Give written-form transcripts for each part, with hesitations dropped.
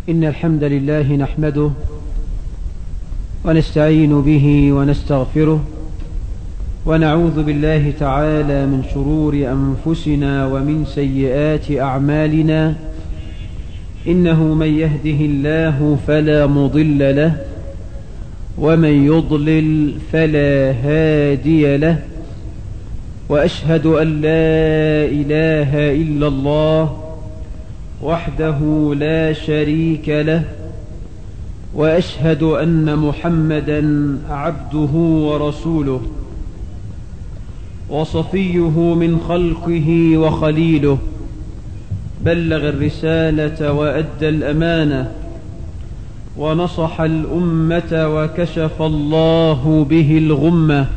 إن الحمد لله نحمده ونستعين به ونستغفره ونعوذ بالله تعالى من شرور أنفسنا ومن سيئات أعمالنا. إنه من يهده الله فلا مضل له ومن يضلل فلا هادي له، وأشهد أن لا إله إلا الله وحده لا شريك له، وأشهد أن محمدا عبده ورسوله وصفيه من خلقه وخليله، بلغ الرسالة وأدى الأمانة ونصح الأمة وكشف الله به الغمة،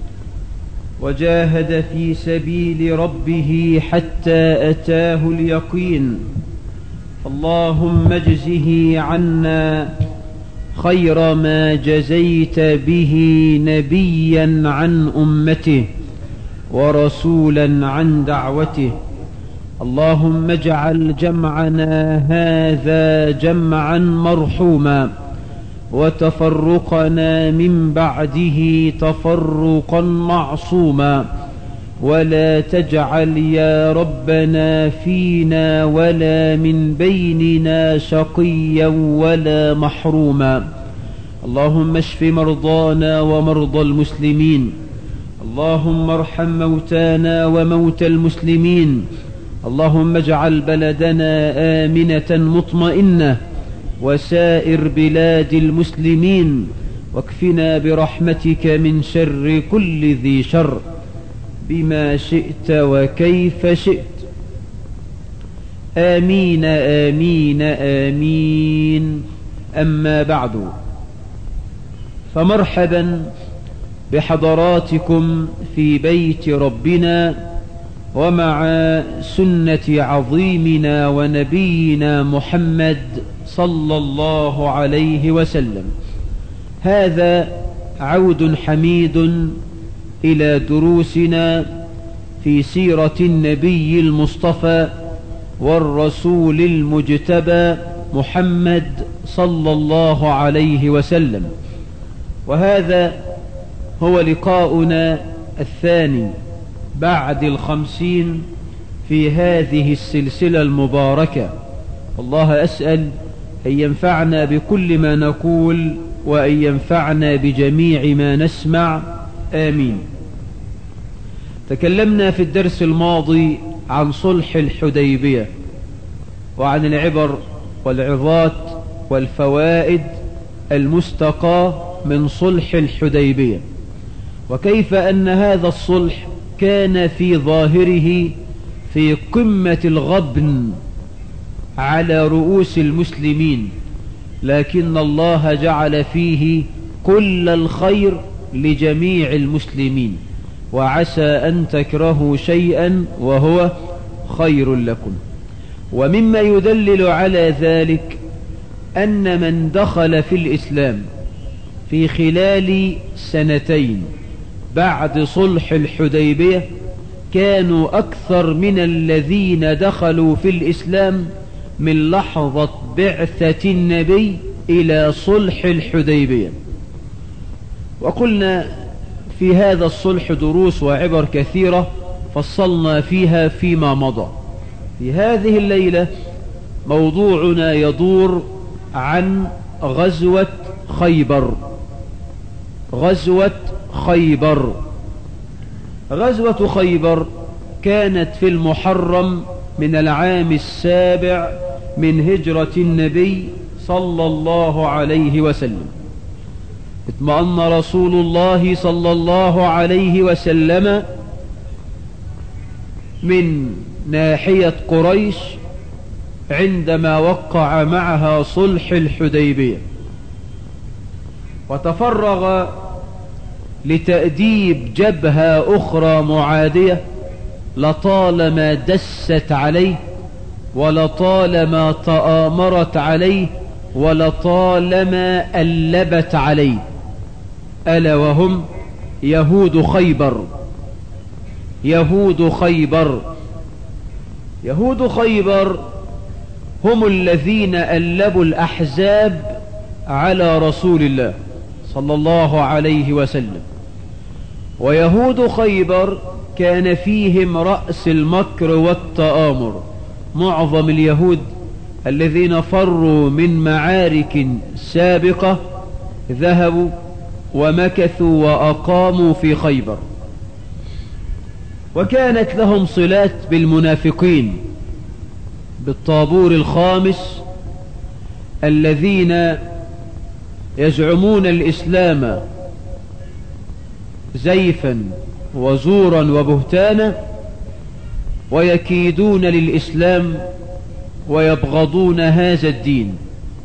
وجاهد في سبيل ربه حتى أتاه اليقين. اللهم اجزه عنا خير ما جزيت به نبيا عن أمته ورسولا عن دعوته. اللهم اجعل جمعنا هذا جمعا مرحوما وتفرقنا من بعده تفرقا معصوما، ولا تجعل يا ربنا فينا ولا من بيننا شقيا ولا محروما. اللهم اشف مرضانا ومرضى المسلمين، اللهم ارحم موتانا وموتى المسلمين. اللهم اجعل بلدنا آمنة مطمئنة وسائر بلاد المسلمين، واكفنا برحمتك من شر كل ذي شر بما شئت وكيف شئت. آمين آمين آمين. أما بعد، فمرحبا بحضراتكم في بيت ربنا ومع سنة عظيمنا ونبينا محمد صلى الله عليه وسلم. هذا عود حميد إلى دروسنا في سيرة النبي المصطفى والرسول المجتبى محمد صلى الله عليه وسلم، وهذا هو لقاؤنا الثاني بعد 50 في هذه السلسلة المباركة. الله أسأل أن ينفعنا بكل ما نقول وأن ينفعنا بجميع ما نسمع، آمين. تكلمنا في الدرس الماضي عن صلح الحديبية وعن العبر والعظات والفوائد المستقاة من صلح الحديبية، وكيف أن هذا الصلح كان في ظاهره في قمة الغبن على رؤوس المسلمين، لكن الله جعل فيه كل الخير لجميع المسلمين، وعسى أن تكرهوا شيئا وهو خير لكم. ومما يدلل على ذلك أن من دخل في الإسلام في خلال 2 بعد صلح الحديبية كانوا أكثر من الذين دخلوا في الإسلام من لحظة بعثة النبي إلى صلح الحديبية. وقلنا في هذا الصلح دروس وعبر كثيرة فصلنا فيها فيما مضى. في هذه الليلة موضوعنا يدور عن غزوة خيبر. غزوة خيبر. غزوة خيبر كانت في المحرم من العام 7 من هجرة النبي صلى الله عليه وسلم. اطمأن رسول الله صلى الله عليه وسلم من ناحية قريش عندما وقع معها صلح الحديبية، وتفرغ لتأديب جبهة أخرى معادية لطالما دست عليه ولطالما تآمرت عليه ولطالما ألبت عليه، ألا وهم يهود خيبر. يهود خيبر هم الذين ألبوا الأحزاب على رسول الله صلى الله عليه وسلم. ويهود خيبر كان فيهم رأس المكر والتآمر. معظم اليهود الذين فروا من معارك سابقة ذهبوا ومكثوا وأقاموا في خيبر، وكانت لهم صلات بالمنافقين بالطابور الخامس الذين يزعمون الإسلام زيفا وزورا وبهتانا، ويكيدون للإسلام ويبغضون هذا الدين.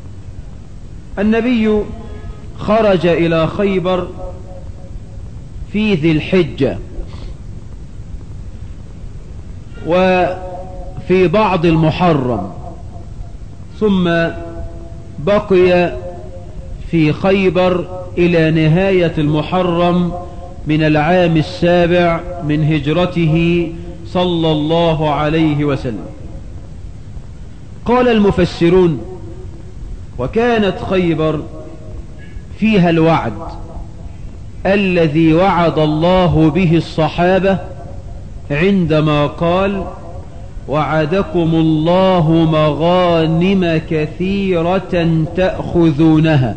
النبي خرج إلى خيبر في ذي الحجة، وفي بعض المحرم، ثم بقي في خيبر إلى نهاية المحرم من العام 7 من هجرته صلى الله عليه وسلم. قال المفسرون: وكانت خيبر فيها الوعد الذي وعد الله به الصحابة عندما قال: وعدكم الله مغانم كثيرة تأخذونها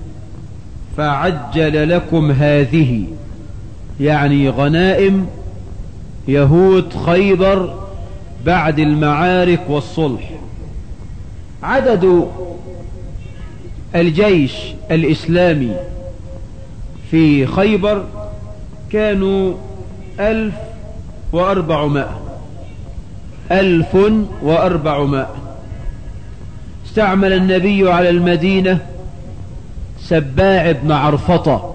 فعجل لكم هذه، يعني غنائم يهود خيبر بعد المعارك والصلح. عدد الجيش الإسلامي في خيبر كانوا 1400. استعمل النبي على المدينة سباع بن عرفطة،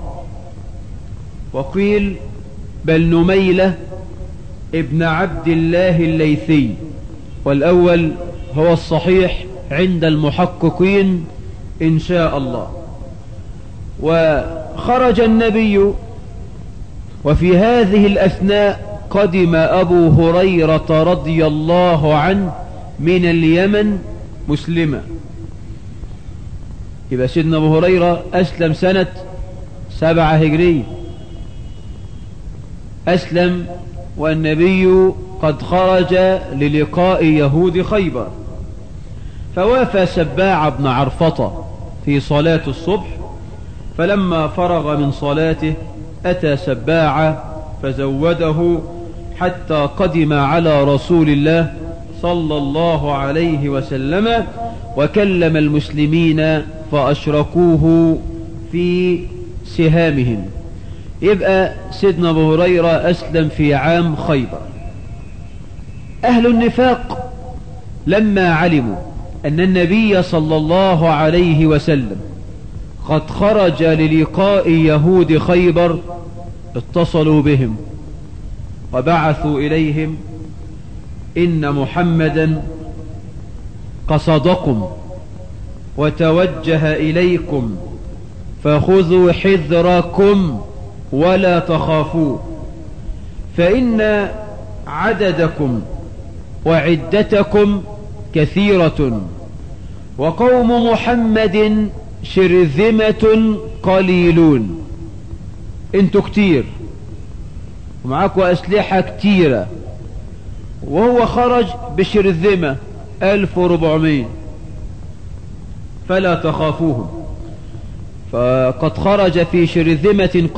وقيل بل نميلة ابن عبد الله الليثي، والأول هو الصحيح عند المحققين إن شاء الله. وخرج النبي، وفي هذه الأثناء قدم أبو هريرة رضي الله عنه من اليمن مسلما. يبقى سيدنا أبو هريرة أسلم سنة 7 هجرية، أسلم والنبي قد خرج للقاء يهود خيبر. فوافى سباع بن عرفطة في صلاة الصبح، فلما فرغ من صلاته أتى سباع فزوده حتى قدم على رسول الله صلى الله عليه وسلم، وكلم المسلمين فأشركوه في سهامهم. يبقى سيدنا أبو هريرة أسلم في عام خيبر. أهل النفاق لما علموا أن النبي صلى الله عليه وسلم قد خرج للقاء يهود خيبر اتصلوا بهم وبعثوا إليهم: إن محمدا قصدكم وتوجه إليكم فخذوا حذركم ولا تخافوا، فإن عددكم وعدتكم كثيرة، وقوم محمد شرذمة قليلون. انتوا كتير ومعاكوا أسلحة كتيرة، وهو خرج بشرذمة 1400، فلا تخافوهم، فقد خرج في شرذمة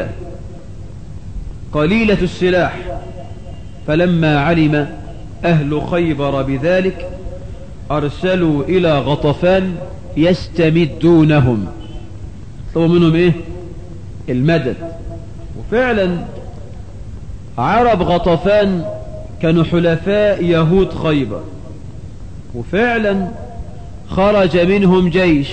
قليلة السلاح. فلما علم أهل خيبر بذلك أرسلوا إلى غطفان يستمدونهم، طلبوا منهم إيه؟ المدد. وفعلا عرب غطفان كانوا حلفاء يهود خيبر، وفعلا خرج منهم جيش،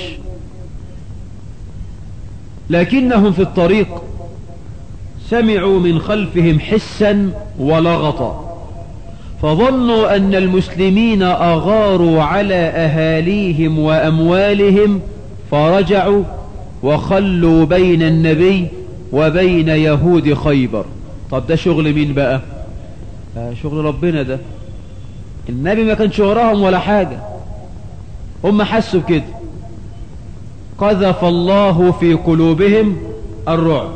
لكنهم في الطريق سمعوا من خلفهم حسا ولغطا، فظنوا أن المسلمين أغاروا على أهاليهم وأموالهم، فرجعوا وخلوا بين النبي وبين يهود خيبر. طب ده شغل مين بقى؟ شغل ربنا ده. النبي ما كان شهرهم ولا حاجة، هم حسوا بكده، قذف الله في قلوبهم الرعب.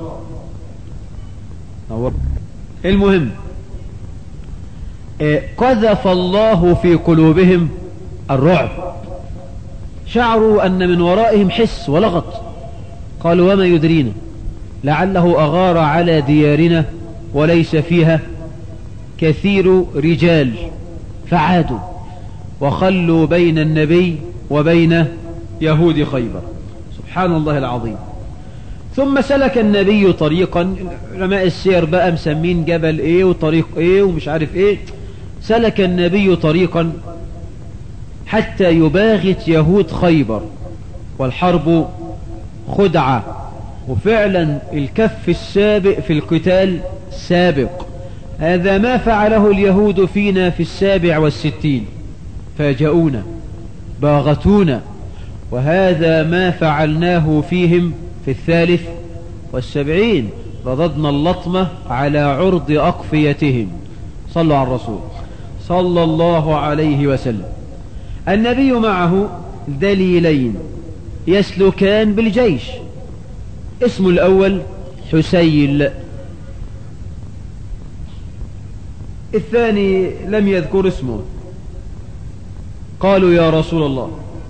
المهم قذف الله في قلوبهم الرعب، شعروا أن من ورائهم حس ولغط، قالوا وما يدرينا لعله أغار على ديارنا وليس فيها كثير رجال، فعادوا وخلوا بين النبي وبين يهود خيبر. سبحان الله العظيم. ثم سلك النبي طريقا، علماء السير بقى مسمين جبل ايه وطريق ايه ومش عارف ايه، سلك النبي طريقا حتى يباغت يهود خيبر، والحرب خدعة، وفعلا الكف السابق في القتال سابق. هذا ما فعله اليهود فينا في 67، فاجؤونا باغتونا، وهذا ما فعلناه فيهم في 73، رددنا اللطمة على عرض أقفيتهم. صلوا على الرسول صلى الله عليه وسلم. النبي معه دليلين يسلكان بالجيش، اسم الأول حسيل، الثاني لم يذكر اسمه. قالوا يا رسول الله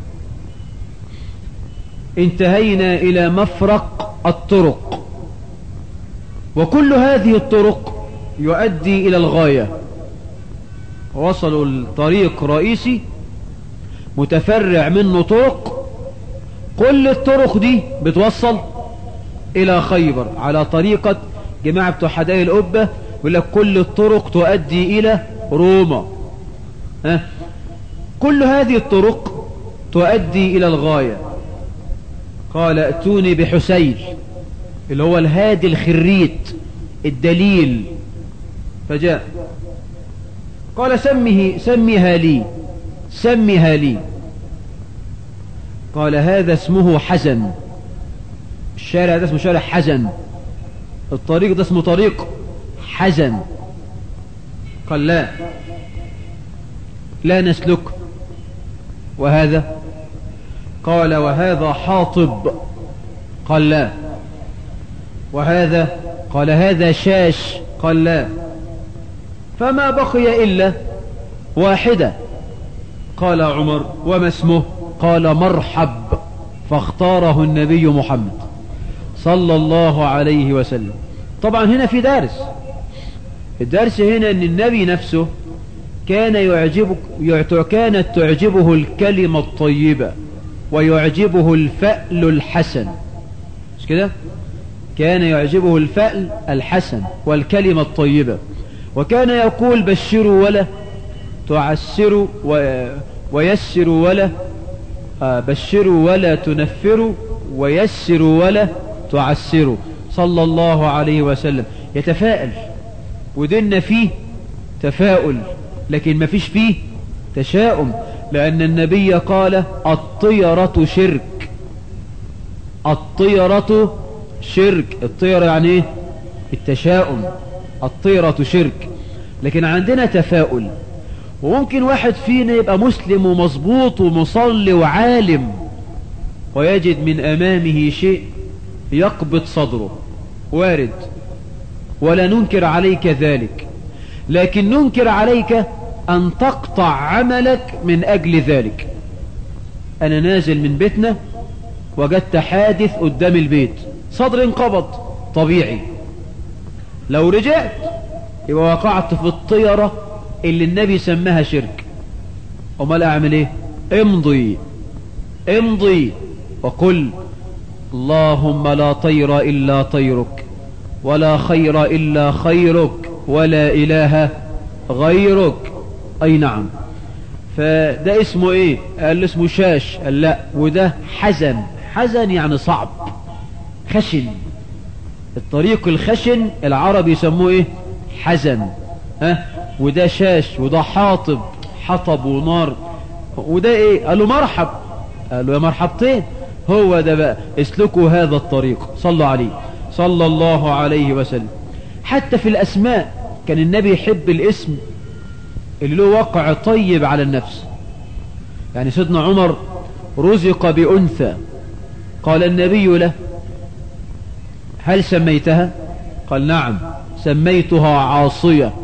انتهينا إلى مفرق الطرق، وكل هذه الطرق يؤدي إلى الغاية. وصلوا الطريق رئيسي متفرع منه طرق، كل الطرق دي بتوصل إلى خيبر على طريقة جماعة بتوع حدائق القبة، يقول لك كل الطرق تؤدي إلى روما. كل هذه الطرق تؤدي إلى الغاية. قال ائتوني بحسيل، اللي هو الهادي الخريت الدليل، فجاء قال سميها لي. قال هذا اسمه حزن، الشارع ده اسمه شارع حزن، الطريق ده اسمه طريق حزن. قال لا نسلك. وهذا؟ قال وهذا حاطب. قال لا. وهذا؟ قال هذا شاش. قال لا. فما بقي إلا واحدة. قال عمر وما اسمه؟ قال مرحب، فاختاره النبي محمد صلى الله عليه وسلم. طبعا هنا في دارس، الدرس هنا ان النبي نفسه كانت تعجبه الكلمة الطيبة ويعجبه الفأل الحسن، مش كده؟ كان يعجبه الفأل الحسن والكلمة الطيبة، وكان يقول بشروا ولا تعسروا ويسروا ولا بشروا ولا تنفروا ويسروا ولا تعسروا صلى الله عليه وسلم. يتفائل، وديننا فيه تفاؤل، لكن ما فيش فيه تشاؤم، لأن النبي قال الطيرة شرك. الطيرة شرك، الطيرة يعني ايه؟ التشاؤم. الطيرة شرك، لكن عندنا تفاؤل. وممكن واحد فينا يبقى مسلم ومظبوط ومصلي وعالم، ويجد من أمامه شيء يقبض صدره، وارد، ولا ننكر عليك ذلك، لكن ننكر عليك أن تقطع عملك من أجل ذلك. أنا نازل من بيتنا وجدت حادث قدام البيت، صدر انقبض، طبيعي. لو رجعت يبقى وقعت في الطيرة اللي النبي سماها شرك. امال اعمل ايه؟ امضي وقل اللهم لا طير إلا طيرك، ولا خير إلا خيرك، ولا إله غيرك. أي نعم. فده اسمه ايه؟ قال اسمه شاش. قال لا، وده حزن. حزن يعني صعب، خشن. الطريق الخشن العرب يسموه ايه؟ حزن. وده شاش، وده حاطب، حطب ونار. وده ايه؟ قالوا مرحب. قالوا يا مرحبتين. هو ده بقى، اسلكوا هذا الطريق. صلوا عليه صلى الله عليه وسلم. حتى في الأسماء كان النبي يحب الاسم اللي له وقع طيب على النفس. يعني سيدنا عمر رزق بأنثى، قال النبي له: هل سميتها؟ قال: نعم، سميتها عاصية.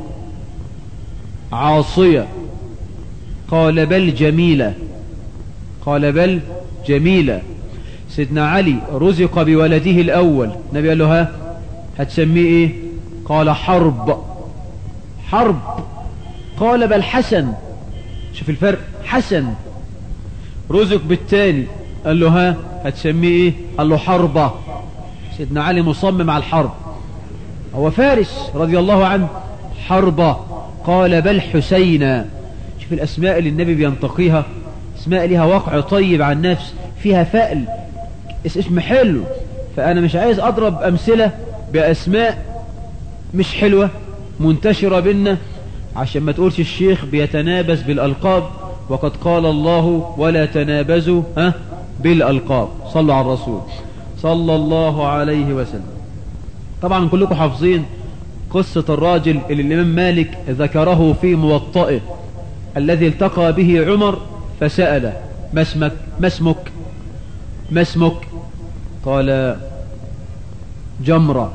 عاصية. قال: بل جميلة. قال: بل جميلة. سيدنا علي رزق بولده الأول، النبي قال له: ها هتسميه ايه؟ قال: حرب. حرب. قال: بل حسن. شوف الفرق، حسن. رزق بالتاني، قال له: ها هتسميه ايه؟ قال له: حربة. سيدنا علي مصمم على الحرب، هو فارس رضي الله عنه. حربة. قال: بل حسينا. شوف الأسماء اللي النبي بينتقيها، اسماء لها وقع طيب عن النفس، فيها فأل، اسم حلو. فأنا مش عايز أضرب أمثلة بأسماء مش حلوة منتشرة بينا، عشان ما تقولش الشيخ بيتنابز بالألقاب، وقد قال الله: ولا تنابزوا بالألقاب. صلوا على الرسول صلى الله عليه وسلم. طبعا كلكم حافظين قصة الراجل اللي الإمام مالك ذكره في موطئه، الذي التقى به عمر فسأله: ما اسمك؟ ما اسمك؟ ما اسمك؟ قال: جمرة.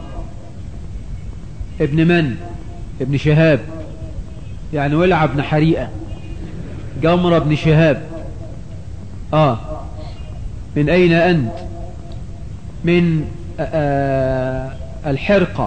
ابن من؟ ابن شهاب، يعني ولع ابن حريقة. جمرة ابن شهاب. من أين أنت؟ من الحرقة.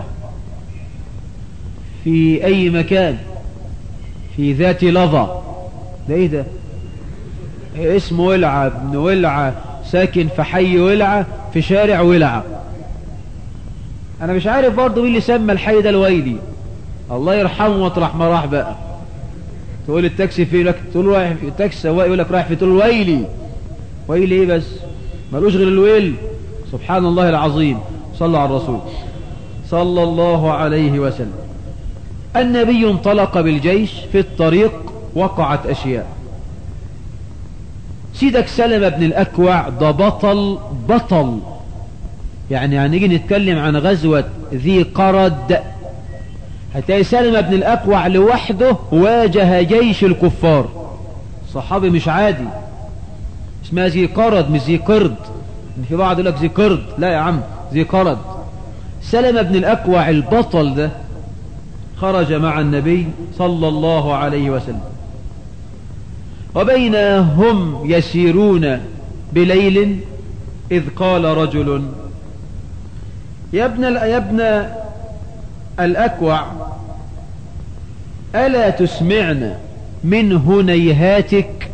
في أي مكان؟ في ذات لظى. ده ايه ده؟ اسمه ولعة، ابن ولعة، ساكن في حي ولعة، في شارع ولعة. انا مش عارف برضه مين اللي سمى الحي ده الويلي، الله يرحمه مطرح ما راح بقى. تقول التاكسي فين؟ لك تقول رايح في التاكسي، سواق يقول لك رايح في، تقول ويلي. ويلي ايه بس؟ ملوش غير الويل. سبحان الله العظيم. صلى على الرسول صلى الله عليه وسلم. النبي انطلق بالجيش، في الطريق وقعت أشياء. سيدك سلمة بن الأكوع ده بطل. يعني هنيجي نتكلم عن غزوة ذي قرد، هتلاقي سلمة بن الأكوع لوحده واجه جيش الكفار. صحابي مش عادي. اسمها ذي قرد مش ذي قرد، في بعض يقول لك ذي قرد، لا يا عم، ذي قرد. سلمة بن الأكوع البطل ده خرج مع النبي صلى الله عليه وسلم، وبينهم يسيرون بليل إذ قال رجل: يا ابن الأكوع، ألا تسمعنا من هنيهاتك؟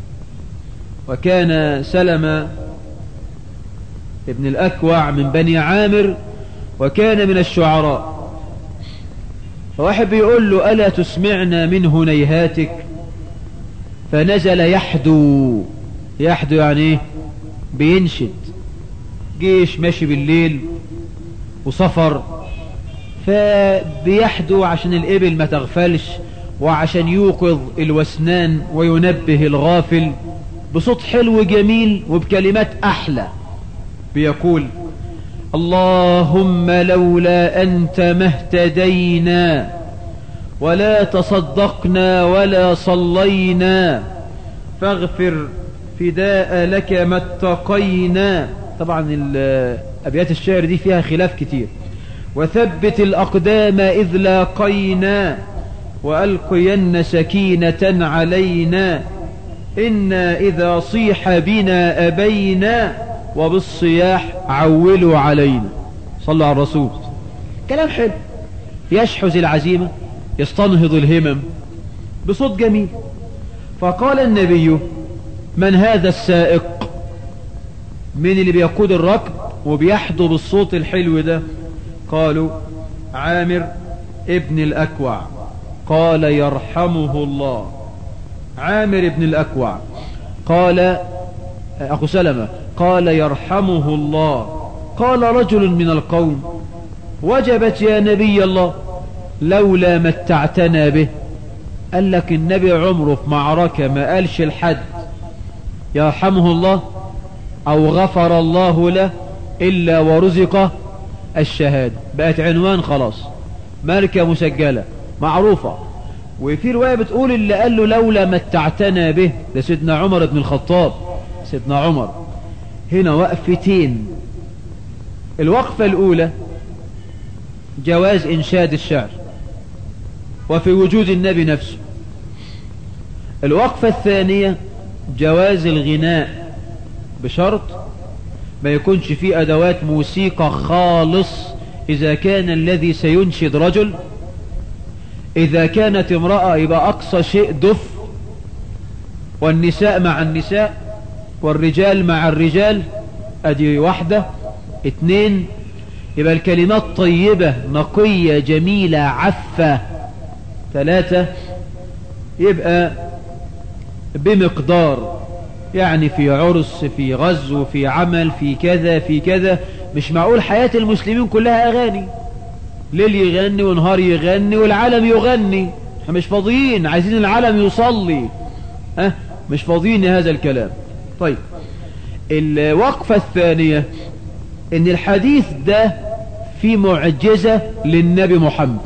وكان سلمة ابن الأكوع من بني عامر، وكان من الشعراء. فواحد بيقول له: ألا تسمعنا من هنيهاتك؟ فنزل يحدو. يحدو يعني ايه؟ بينشد. جيش ماشي بالليل وسفر، فبيحدو عشان الإبل ما تغفلش، وعشان يوقظ الوسنان وينبه الغافل، بصوت حلو جميل وبكلمات أحلى. بيقول: اللهم لولا أنت ما اهتدينا، ولا تصدقنا ولا صلينا، فاغفر فداء لك ما اتقينا. طبعا أبيات الشعر دي فيها خلاف كتير. وثبت الأقدام إذ لاقينا، وألقين سكينة علينا، إنا إذا صيح بنا أبينا، وبالصياح عولوا علينا. صلوا على الرسول. كلام حلو يشحذ العزيمة، يستنهض الهمم بصوت جميل. فقال النبي: من هذا السائق؟ من اللي بيقود الركب وبيحدو بالصوت الحلو ده؟ قالوا: عامر ابن الأكوع. قال: يرحمه الله. عامر ابن الأكوع. قال أخو سلمة. قال: يرحمه الله. قال رجل من القوم: وجبت يا نبي الله، لولا متعتنا به. قال لك النبي عمره في معركة ما قالش الحد يرحمه الله أو غفر الله له إلا ورزق الشهادة. بقت عنوان خلاص، ماركة مسجلة معروفة. وفي رواية بتقول اللي قال له لولا متعتنا به ده سيدنا عمر بن الخطاب، سيدنا عمر. هنا وقفتين. الوقفة الأولى جواز إنشاد الشعر وفي وجود النبي نفسه. الوقفة الثانية جواز الغناء بشرط ما يكونش فيه أدوات موسيقى خالص إذا كان الذي سينشد رجل. إذا كانت امرأة يبقى أقصى شيء دف، والنساء مع النساء والرجال مع الرجال. أدي واحدة. 2 يبقى الكلمات طيبة نقية جميلة عفة. 3 يبقى بمقدار، يعني في عرس، في غزو، في عمل، في كذا في كذا. مش معقول حياة المسلمين كلها أغاني، ليل يغني ونهار يغني والعالم يغني. احنا مش فاضيين، عايزين العالم يصلي، مش فاضيين هذا الكلام. طيب الوقفة الثانية ان الحديث ده في معجزة للنبي محمد.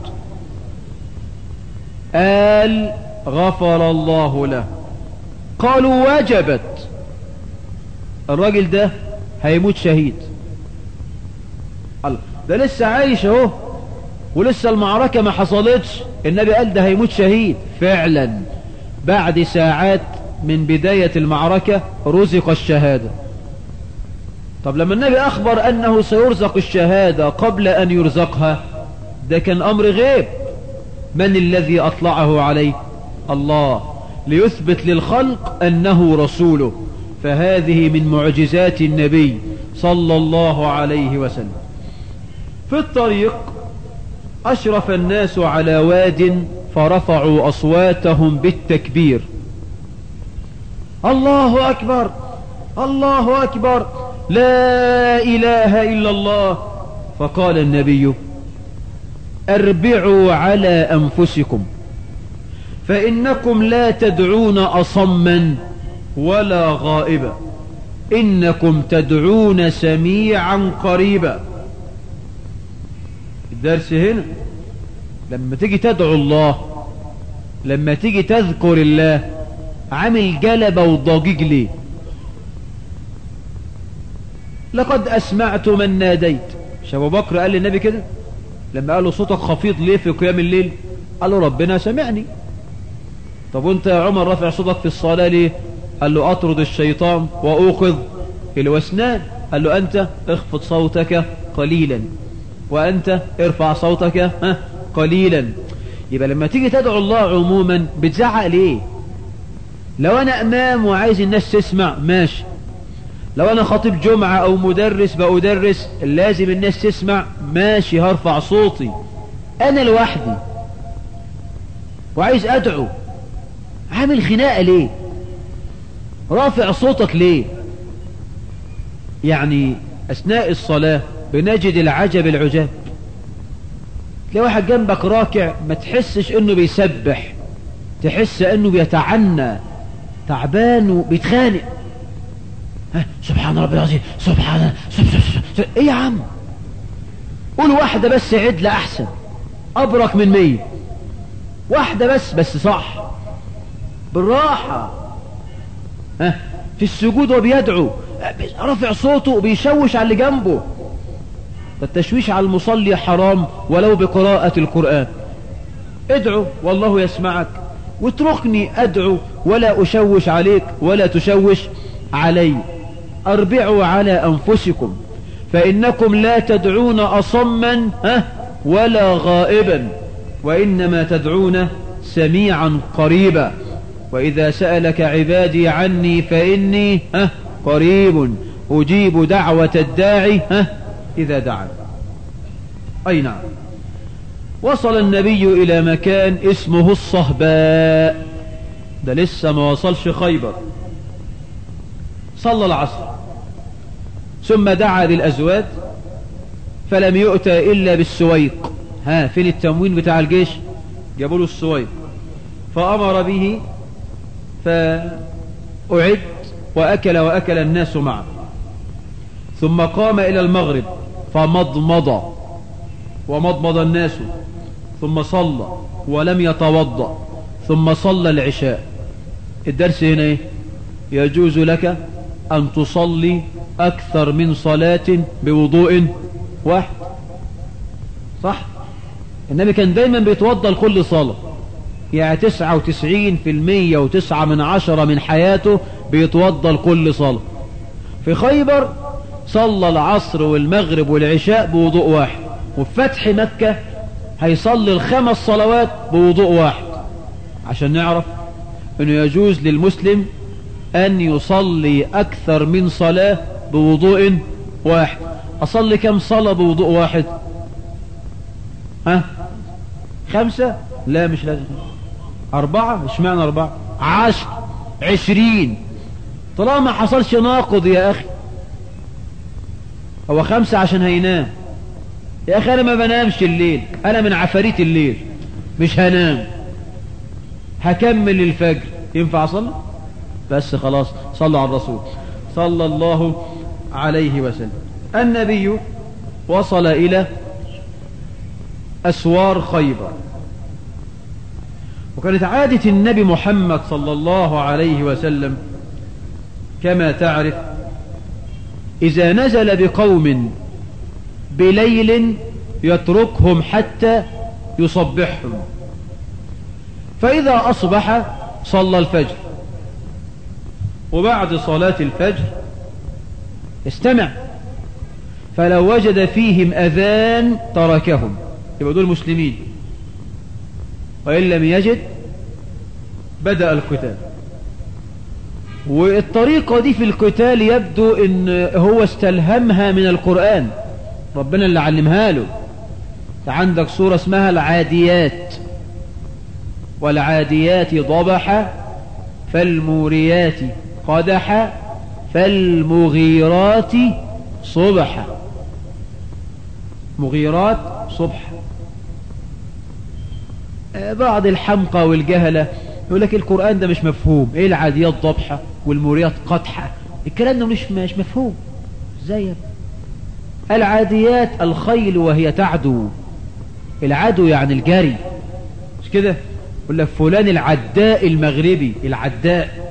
قال غفر الله له. قالوا وجبت. الراجل ده هيموت شهيد. الله، ده لسه عايش اهو ولسه المعركة ما حصلتش، النبي قال ده هيموت شهيد. فعلا بعد ساعات من بداية المعركة رزق الشهادة. طب لما النبي أخبر أنه سيرزق الشهادة قبل أن يرزقها، ده كان أمر غيب. من الذي أطلعه عليه؟ الله، ليثبت للخلق أنه رسوله. فهذه من معجزات النبي صلى الله عليه وسلم. في الطريق أشرف الناس على واد فرفعوا أصواتهم بالتكبير. الله أكبر الله أكبر لا إله إلا الله. فقال النبي أربعوا على أنفسكم فإنكم لا تدعون أصما ولا غائبا، إنكم تدعون سميعا قريبا. الدرس هنا لما تيجي تدعو الله، لما تيجي تذكر الله، عامل جلبة وضجيج ليه؟ لقد أسمعت من ناديت. مش أبو بكر قال للنبي كده لما قال له صوتك خفيض ليه في قيام الليل؟ قال له ربنا سمعني. طب وانت يا عمر رافع صوتك في الصلاة ليه؟ قال له أطرد الشيطان وأوقظ الوسنان. قال له أنت اخفض صوتك قليلا وأنت ارفع صوتك قليلا. يبقى لما تيجي تدعو الله عموما بتزعق ليه؟ لو أنا أمام وعايز الناس تسمع ماشي، لو أنا خطيب جمعة أو مدرس بأدرس لازم الناس تسمع ماشي، هرفع صوتي. أنا لوحدي وعايز أدعو، عامل خناقة ليه؟ رافع صوتك ليه؟ يعني أثناء الصلاة بنجد العجب العجاب. تلاقي واحد جنبك راكع ما تحسش انه بيسبح، تحس انه بيتعنى، تعبان وبيتخانق. سبحان ربي العظيم، سبحان ايه يا عم؟ قول واحدة بس عدلة احسن، ابرك من 100. واحدة بس صح، بالراحة. في السجود وبيدعو رفع صوته وبيشوش على اللي جنبه. فالتشويش على المصلي حرام ولو بقراءة القرآن. ادعو والله يسمعك، واتركني ادعو ولا اشوش عليك ولا تشوش علي. اربعوا على انفسكم فانكم لا تدعون اصما ولا غائبا، وانما تدعون سميعا قريبا. واذا سألك عبادي عني فاني قريب اجيب دعوة الداعي إذا دعا. أي نعم. وصل النبي إلى مكان اسمه الصهباء، ده لسه ما وصلش خيبر. صلى العصر ثم دعا للأزواج فلم يؤتى إلا بالسويق. فين التموين بتاع الجيش؟ جابوا له السويق فأمر به فأعد وأكل الناس معه. ثم قام إلى المغرب فمضمض ومضمض الناس، ثم صلى ولم يتوضأ، ثم صلى العشاء. الدرس هنا ايه؟ يجوز لك أن تصلي أكثر من صلاة بوضوء واحد. صح؟ النبي كان دايما بيتوضى لكل صلاة، يعني 99.9 من حياته بيتوضى لكل صلاة. في خيبر صلى العصر والمغرب والعشاء بوضوء واحد، وفي فتح مكة هيصلي ال5 صلوات بوضوء واحد، عشان نعرف انه يجوز للمسلم ان يصلي اكثر من صلاة بوضوء واحد. اصلي كم صلاة بوضوء واحد؟ 5؟ لا مش لازم. 4؟ مش معنى 4، 10، 20، طالما ما حصلش ناقض يا اخي. هو 5 عشان هينام يا اخي، انا ما بنامش الليل، انا من عفاريت الليل، مش هنام، هكمل الفجر. ينفع اصلي؟ بس خلاص صلوا على الرسول صلى الله عليه وسلم. النبي وصل الى اسوار خيبر، وكانت عادة النبي محمد صلى الله عليه وسلم كما تعرف إذا نزل بقوم بليل يتركهم حتى يصبحهم، فإذا أصبح صلى الفجر، وبعد صلاة الفجر استمع، فلو وجد فيهم أذان تركهم، يبقى دول مسلمين، وإن لم يجد بدأ القتال. والطريقة دي في القتال يبدو ان هو استلهمها من القرآن، ربنا اللي علمها له. عندك سورة اسمها العاديات، والعاديات ضبحا فالموريات قدحا فالمغيرات صبحا. مغيرات صبحا. بعض الحمقى والجهلة يقول لك القرآن ده مش مفهوم، ايه العاديات ضبحة والموريات قدحة؟ الكلام ده مش مفهوم. ازاي؟ العاديات الخيل وهي تعدو، العدو يعني الجري، مش كده؟ يقول لك فلان العداء المغربي، العداء،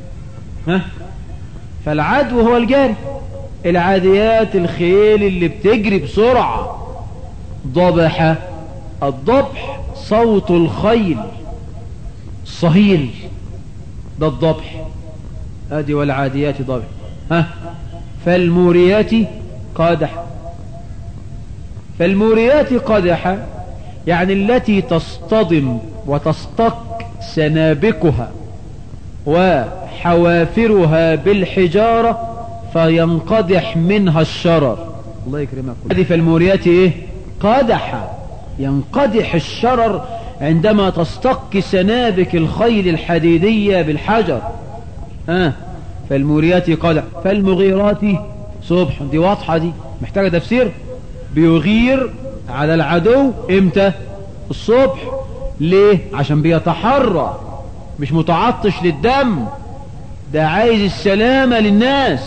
فالعدو هو الجري. العاديات الخيل اللي بتجري بسرعة. ضبحة، الضبح صوت الخيل، صهيل، ده الضبح. ادي والعاديات ضبح. فالموريات قدحا. فالموريات قدحا يعني التي تصطدم وتصطك سنابكها وحوافرها بالحجارة فينقدح منها الشرر. الله يكرمك. هذه فالموريات ايه؟ قدحا، ينقدح الشرر عندما تستق سنابك الخيل الحديدية بالحجر. فالموريات قدحا فالمغيرات صبح. دي واضحة، دي محتاجة تفسير. بيغير على العدو امتى؟ الصبح. ليه؟ عشان بيتحرى، مش متعطش للدم، ده عايز السلامة للناس.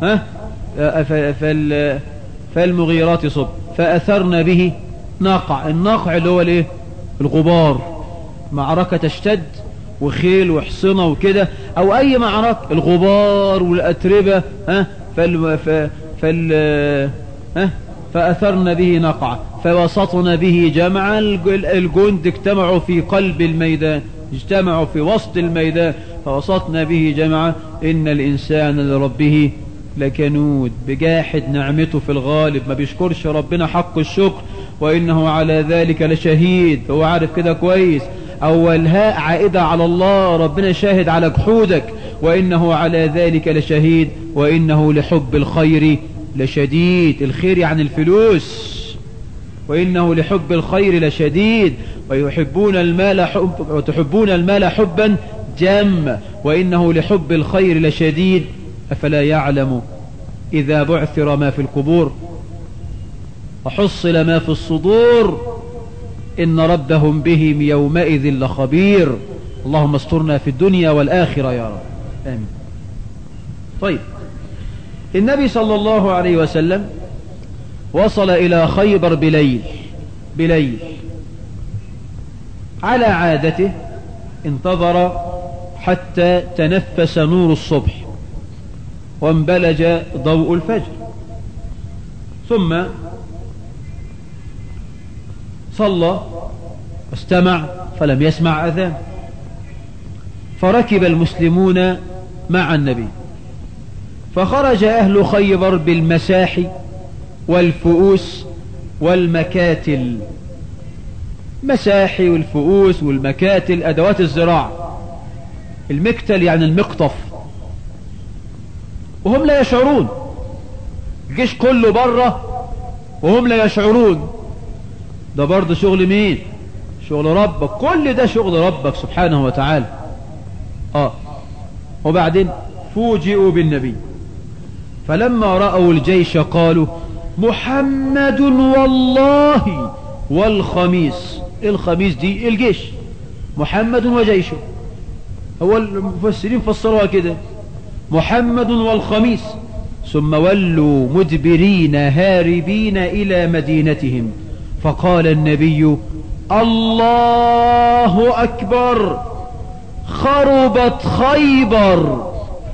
فالمغيرات صبح فأثرن به نقع. النقع اللي هو الايه؟ الغبار. معركة تشتد وخيل وحصنة وكده، او اي معركة، الغبار والاتربة. فأثرن به نقع فوسطن به جمعا. الجند اجتمعوا في قلب الميدان، اجتمعوا في وسط الميدان، فوسطن به جمعا. إن الإنسان لربه لكنود. بجاحد نعمته في الغالب، ما بيشكرش ربنا حق الشكر، وإنه على ذلك لشهيد. هو عارف كده كويس. أول هاء عائدة على الله، ربنا شاهد على جحودك. وإنه على ذلك لشهيد وإنه لحب الخير لشديد. الخير يعني الفلوس. وإنه لحب الخير لشديد وتحبون المال حبا جما وإنه لحب الخير لشديد. أفلا يعلم إذا بعثر ما في القبور وحصل ما في الصدور إن ربهم بهم يومئذ لخبير. اللهم استرنا في الدنيا والآخرة يا رب، آمين. طيب، النبي صلى الله عليه وسلم وصل إلى خيبر بليل. على عادته انتظر حتى تنفس نور الصبح، وانبلج ضوء الفجر. ثم صلى واستمع فلم يسمع أذان، فركب المسلمون مع النبي، فخرج أهل خيبر بالمساحي والفؤوس والمكاتل. مساحي والفؤوس والمكاتل أدوات الزراعة، المكتل يعني المقطف، وهم لا يشعرون. الجيش كله بره وهم لا يشعرون. ده برضه شغل مين؟ شغل ربك. كل ده شغل ربك سبحانه وتعالى. وبعدين فوجئوا بالنبي، فلما رأوا الجيش قالوا محمد والله والخميس. الخميس دي الجيش، محمد وجيشه. هو المفسرين فسروها كده، محمد والخميس. ثم ولوا مدبرين هاربين إلى مدينتهم. فقال النبي الله أكبر، خربت خيبر،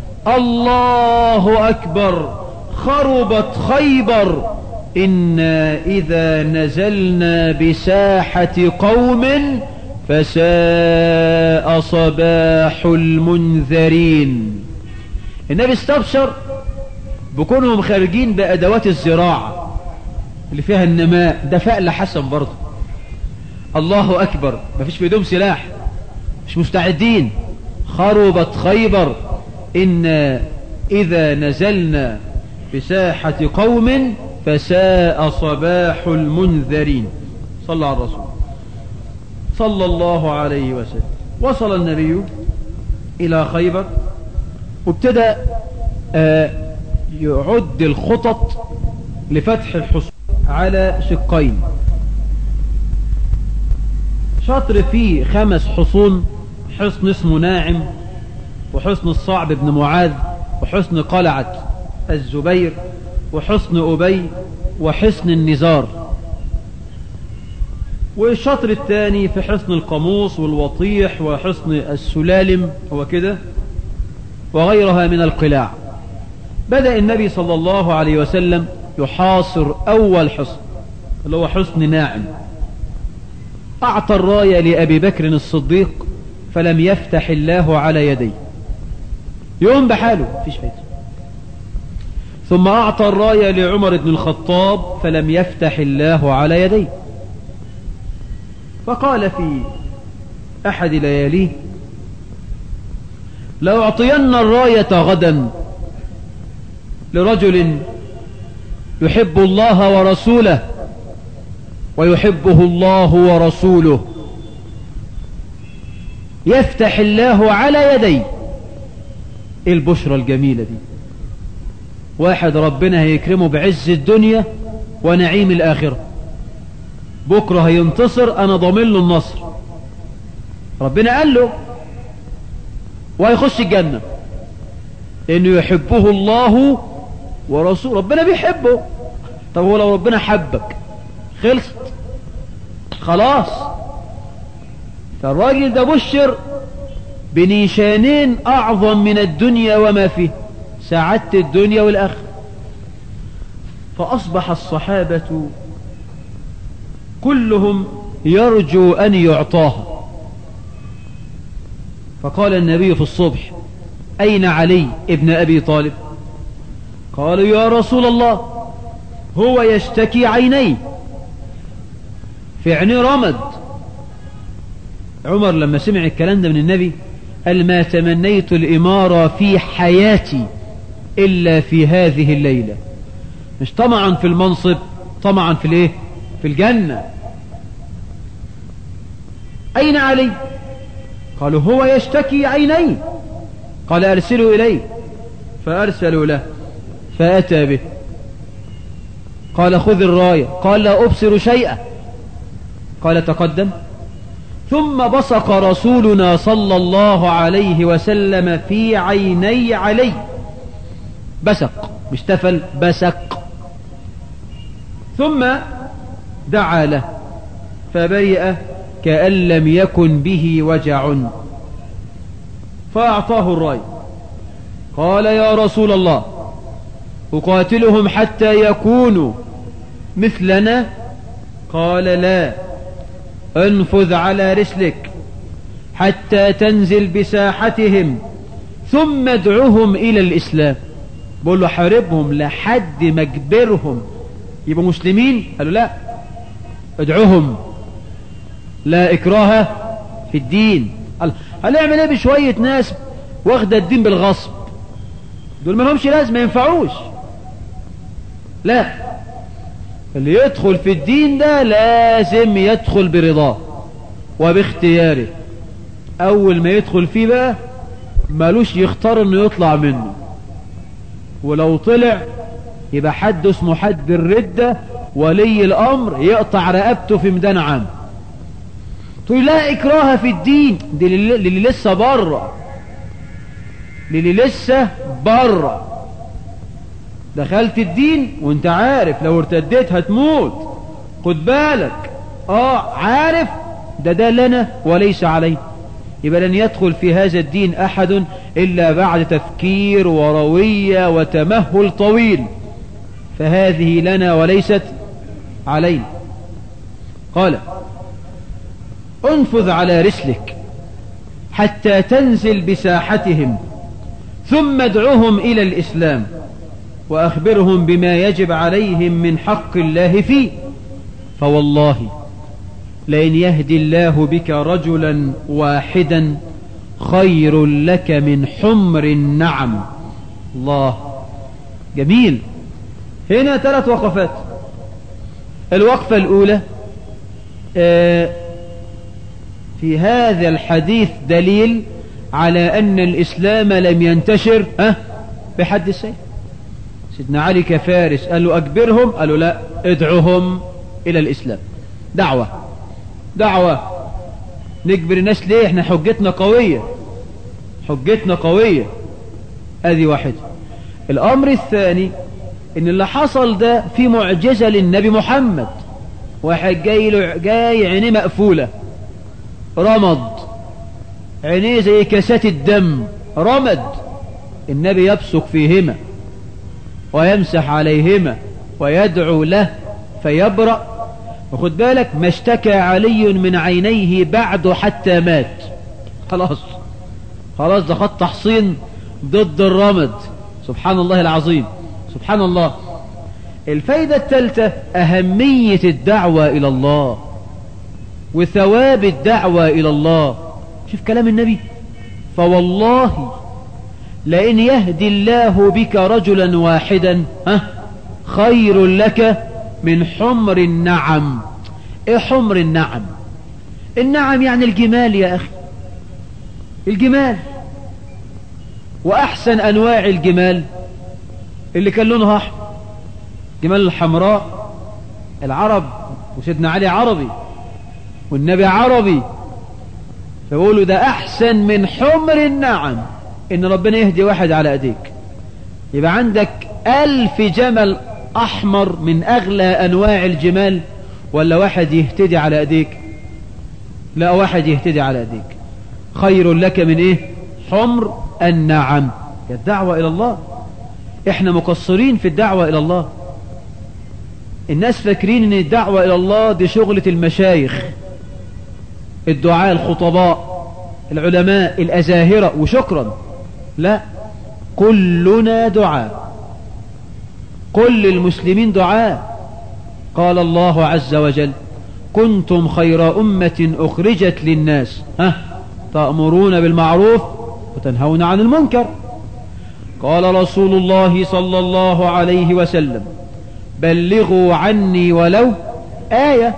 الله أكبر، خربت خيبر. إنا إذا نزلنا بساحة قوم فساء صباح المنذرين. النبي استبشر بكونهم خارجين بأدوات الزراعة اللي فيها النماء، ده فأل حسن برضه. الله أكبر، مفيش في ايدهم سلاح، مش مستعدين. خربت خيبر، إنا إذا نزلنا بساحة قوم فساء صباح المنذرين. صلى على الرسول صلى الله عليه وسلم. وصل النبي إلى خيبر، وابتدأ يعد الخطط لفتح الحصون على شقين. شطر فيه 5 حصون، حصن اسمه ناعم، وحصن الصعب بن معاذ، وحصن قلعة الزبير، وحصن أبي، وحصن النزار. والشطر الثاني في حصن القاموس والوطيح وحصن السلالم هو كده، وغيرها من القلاع. بدأ النبي صلى الله عليه وسلم يحاصر أول حصن اللي هو حصن ناعم. أعطى الراية لأبي بكر الصديق فلم يفتح الله على يديه، يوم بحاله فيش فايدة. ثم أعطى الراية لعمر بن الخطاب فلم يفتح الله على يديه. فقال في أحد لياليه لأعطين الراية غدا لرجل يحب الله ورسوله ويحبه الله ورسوله، يفتح الله على يديه. ايه البشرى الجميلة دي؟ واحد ربنا هيكرمه بعز الدنيا ونعيم الآخرة، بكرة هينتصر، أنا ضامن له النصر. ربنا قال له وهيخش الجنة لأنه يحبه الله ورسوله. ربنا بيحبه. طب هو لو ربنا حبك خلصت خلاص. فالراجل ده بشر بنيشانين أعظم من الدنيا وما فيه، سعادة الدنيا والآخرة. فأصبح الصحابة كلهم يرجو أن يعطاها. فقال النبي في الصبح أين علي ابن أبي طالب؟ قالوا يا رسول الله هو يشتكي عينيه، في عينيه رمد. عمر لما سمع الكلام ده من النبي قال ما تمنيت الإمارة في حياتي إلا في هذه الليلة. مش طمعا في المنصب، طمعا في الايه؟ في الجنة. أين علي؟ قالوا هو يشتكي عينيه. قال أرسلوا إليه، فأرسلوا له فأتى به. قال خذ الراية. قال لا أبصر شيئا. قال تقدم. ثم بصق رسولنا صلى الله عليه وسلم في عيني علي، بسق مش تفل، بسق. ثم دعا له فبرئ كأن لم يكن به وجع، فأعطاه الراية. قال يا رسول الله أقاتلهم حتى يكونوا مثلنا؟ قال لا، انفذ على رسلك حتى تنزل بساحتهم ثم ادعوهم إلى الإسلام. بقول له حاربهم لحد ما اجبرهم يبقوا مسلمين. قالوا لا، ادعوهم، لا إكراه في الدين. هنعمل ايه بشوية ناس واخدة الدين بالغصب؟ دول ما لهمش لازم، ما ينفعوش. لا، اللي يدخل في الدين ده لازم يدخل برضاه وباختياره. اول ما يدخل فيه بقى مالوش يختار انه يطلع منه، ولو طلع يبقى حد اسمه حد الردة، ولي الامر يقطع رقبته في ميدان عام. تقول لا إكراه في الدين، دي اللي لسه بره، اللي لسه بره. دخلت الدين وانت عارف لو ارتديت هتموت، خد بالك. عارف ده لنا وليس عليه. يبقى لن يدخل في هذا الدين أحد إلا بعد تفكير وروية وتمهل طويل، فهذه لنا وليست علينا. قال انفذ على رسلك حتى تنزل بساحتهم ثم ادعوهم إلى الإسلام وأخبرهم بما يجب عليهم من حق الله فيه، فوالله لئن يهدي الله بك رجلا واحدا خير لك من حمر النعم. الله، جميل. هنا 3 وقفات. الوقفة الأولى، في هذا الحديث دليل على أن الإسلام لم ينتشر بحد السيف. سيدنا علي كفارس قال له أكبرهم، قالوا لا، ادعوهم إلى الإسلام. دعوة نكبر الناس ليه؟ احنا حجتنا قوية. هذه واحدة. الأمر الثاني إن اللي حصل ده في معجزة للنبي محمد. واحد جاي عينيه مقفولة، رمض عينيه زي كاسات الدم، رمد. النبي يبصق فيهما ويمسح عليهما ويدعو له فيبرأ. وخد بالك، ما اشتكى علي من عينيه بعد حتى مات. خلاص ده خط تحصين ضد الرمد. سبحان الله العظيم، سبحان الله. الفايدة الثالثة أهمية الدعوة إلى الله وثواب الدعوة إلى الله. شوف كلام النبي، فوالله لئن يهدي الله بك رجلا واحدا خير لك من حمر النعم. ايه حمر النعم؟ النعم يعني الجمال يا أخي، الجمال. وأحسن أنواع الجمال اللي كان لونها أحمر، جمال الحمراء. العرب، وسيدنا علي عربي والنبي عربي، فيقولوا ده أحسن من حمر النعم إن ربنا يهدي واحد على أيديك. يبقى عندك 1000 جمل أحمر من أغلى أنواع الجمال، ولا واحد يهتدي على أيديك؟ لا، واحد يهتدي على أيديك خير لك من إيه؟ حمر النعم. الدعوة إلى الله. إحنا مقصرين في الدعوة إلى الله. الناس فاكرين إن الدعوة إلى الله دي شغلة المشايخ، الدعاء، الخطباء، العلماء، الأزاهرة وشكرا. لا، كلنا دعاء، كل المسلمين دعاء. قال الله عز وجل كنتم خير أمة أخرجت للناس تأمرون بالمعروف وتنهون عن المنكر. قال رسول الله صلى الله عليه وسلم بلغوا عني ولو آية.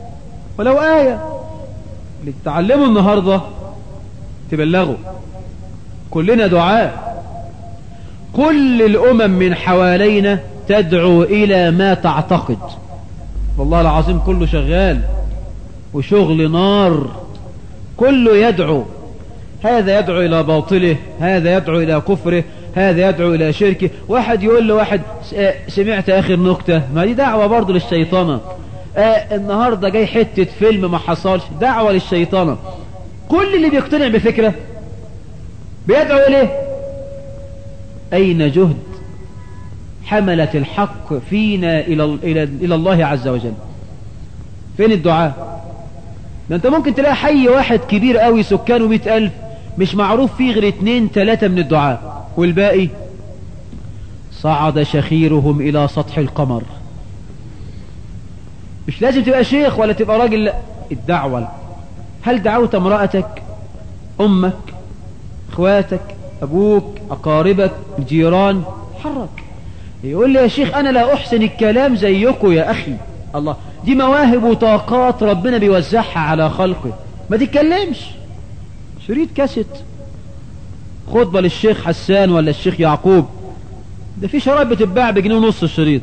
اللي تتعلموا النهاردة تبلغوا. كلنا دعاء. كل الأمم من حوالينا تدعو إلى ما تعتقد. والله العظيم كله شغال وشغل نار، كله يدعو. هذا يدعو إلى باطله، هذا يدعو إلى كفره، هذا يدعو إلى شركه. واحد يقول له واحد سمعت آخر نكتة، ما دي دعوة برضو للشيطانة. النهاردة جاي حتة فيلم ما حصلش، دعوة للشيطانة. كل اللي بيقتنع بفكرة بيدعو إليه. أين جهد حملة الحق فينا إلى الله عز وجل. فين الدعاء؟ ده انت ممكن تلاقي حي واحد كبير قوي سكانه 100,000 مش معروف فيه غير 2-3 من الدعاء، والباقي صعد شخيرهم إلى سطح القمر. مش لازم تبقى شيخ ولا تبقى راجل، لا. الدعوة، هل دعوت امرأتك، أمك، اخواتك، أبوك، أقاربك، الجيران؟ حرك. يقول لي يا شيخ أنا لا أحسن الكلام زيكم يا أخي. الله، دي مواهب وطاقات ربنا بيوزعها على خلقه، ما تتكلمش. شريط كاسيت، خطبة للشيخ حسان ولا الشيخ يعقوب، ده في شرايط بتتباع ب1.50 الشريط.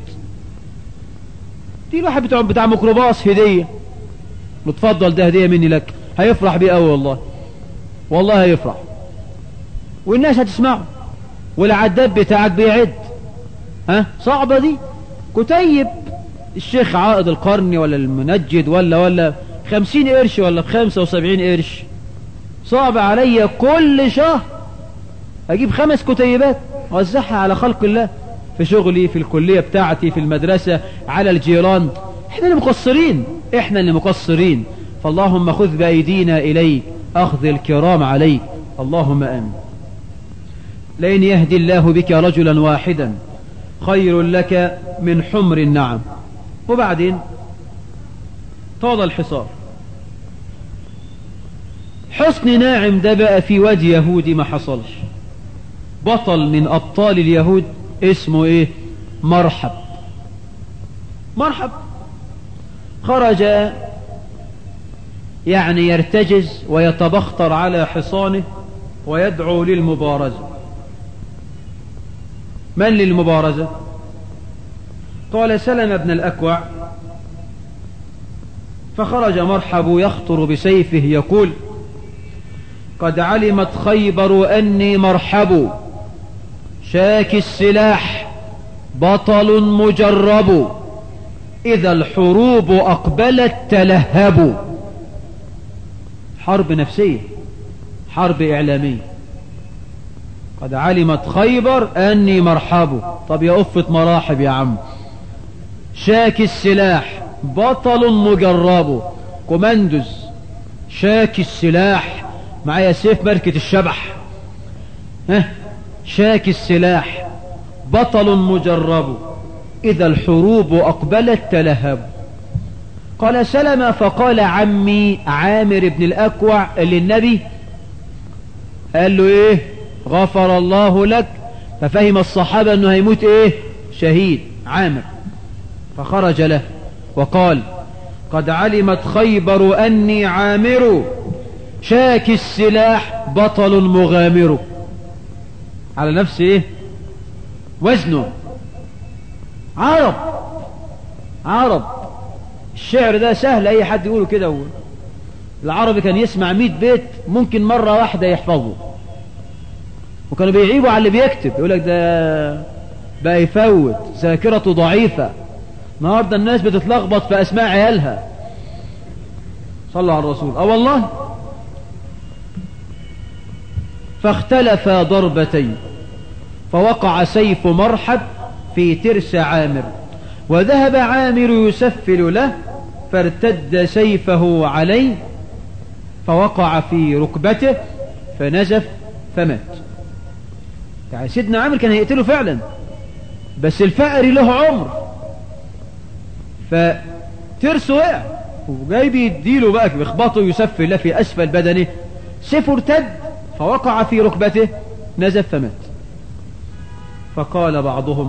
دي الواحد بتاع ميكروباص هدية، متفضل ده هدية مني لك، هيفرح بيه قوي والله، والله هيفرح، والناس هتسمعه، والعداد بتاعك بيعد. ها صعبة دي؟ كتيب الشيخ عائد القرني ولا المنجد ولا 50 قرش ولا ب75 قرش. صعب عليا كل شهر اجيب 5 كتيبات اوزعها على خلق الله، في شغلي، في الكلية بتاعتي، في المدرسة، على الجيران. احنا اللي مقصرين، احنا اللي مقصرين. فاللهم خذ بأيدينا إليك أخذ الكرام عليك، اللهم آمين. لئن يهدي الله بك رجلا واحدا خير لك من حمر النعم. وبعدين طال الحصار. حصن ناعم ده بقى في وادي يهودي ما حصلش. بطل من أبطال اليهود اسمه ايه؟ مرحب. مرحب خرج يعني يرتجز ويتبختر على حصانه ويدعو للمبارزة. من للمبارزة؟ قال سلم بن الأكوع. فخرج مرحب يخطر بسيفه يقول: قد علمت خيبر أني مرحب، شاك السلاح، بطل مجرب، إذا الحروب أقبلت تلهب. حرب نفسية، حرب إعلامية. قد علمت خيبر أني مرحب. طب يا أفة مراحب يا عم. شاك السلاح، بطل مجرب، كوماندوز، شاك السلاح، معايا سيف ماركة الشبح. شاك السلاح، بطل مجرب، إذا الحروب أقبلت تلهب. قال سلمة فقال عمي عامر بن الأكوع للنبي، قال له ايه؟ غفر الله لك. ففهم الصحابة انه هيموت ايه؟ شهيد عامر. فخرج له وقال: قد علمت خيبر أني عامر، شاك السلاح، بطل مغامر. على نفس ايه؟ وزنه. عرب، عرب. الشعر ده سهل اي حد يقوله كده. العربي كان يسمع 100 بيت ممكن مرة واحدة يحفظه، وكانوا بيعيبوا على اللي بيكتب، يقولك ده بقى يفوت، ذاكرته ضعيفة. النهاردة الناس بتتلخبط في اسماء عيالها. صلى على الرسول. والله. فاختلف ضربتين، فوقع سيف مرحب في ترس عامر، وذهب عامر يسفل له، فارتد سيفه عليه، فوقع في ركبته فنزف فمات. يعني سيدنا عامر كان هيقتله فعلا، بس الفقر له عمر، فترسه وقع، وجاي بيديله بقى بيخبطه يسفل له في أسفل بدنه، سيفه ارتد فوقع في ركبته نزف فمات. فقال بعضهم: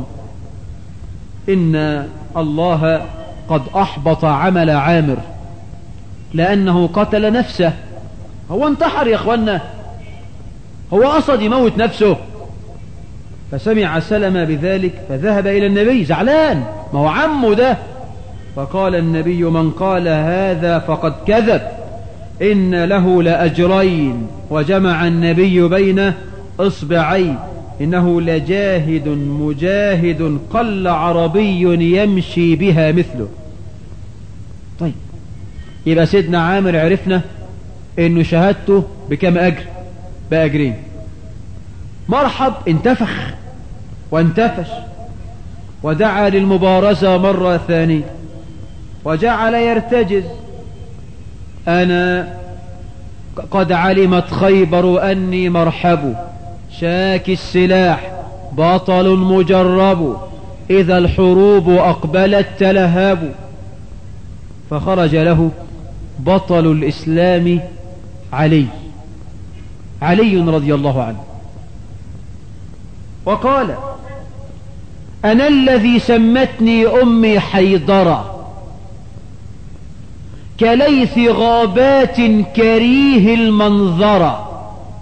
إن الله قد أحبط عمل عامر لأنه قتل نفسه. هو انتحر يا اخوانا، هو قصد يموت نفسه. فسمع سلمة بذلك فذهب إلى النبي زعلان، ما هو عمه ده. فقال النبي: من قال هذا فقد كذب، إن له لأجرين. وجمع النبي بين إصبعين: إنه لجاهد مجاهد قل عربي يمشي بها مثله. طيب، يبقى سيدنا عامر عرفنا إنه شهادته بكم أجر؟ بأجرين. مرحب انتفخ وانتفش، ودعا للمبارزة مرة ثانية وجعل يرتجز: أنا قد علمت خيبر أني مرحب، شاك السلاح بطل مجرب، إذا الحروب أقبلت تلهب. فخرج له بطل الإسلام علي رضي الله عنه وقال: أنا الذي سمتني أمي حيدرة، كليث غابات كريه المنظرة،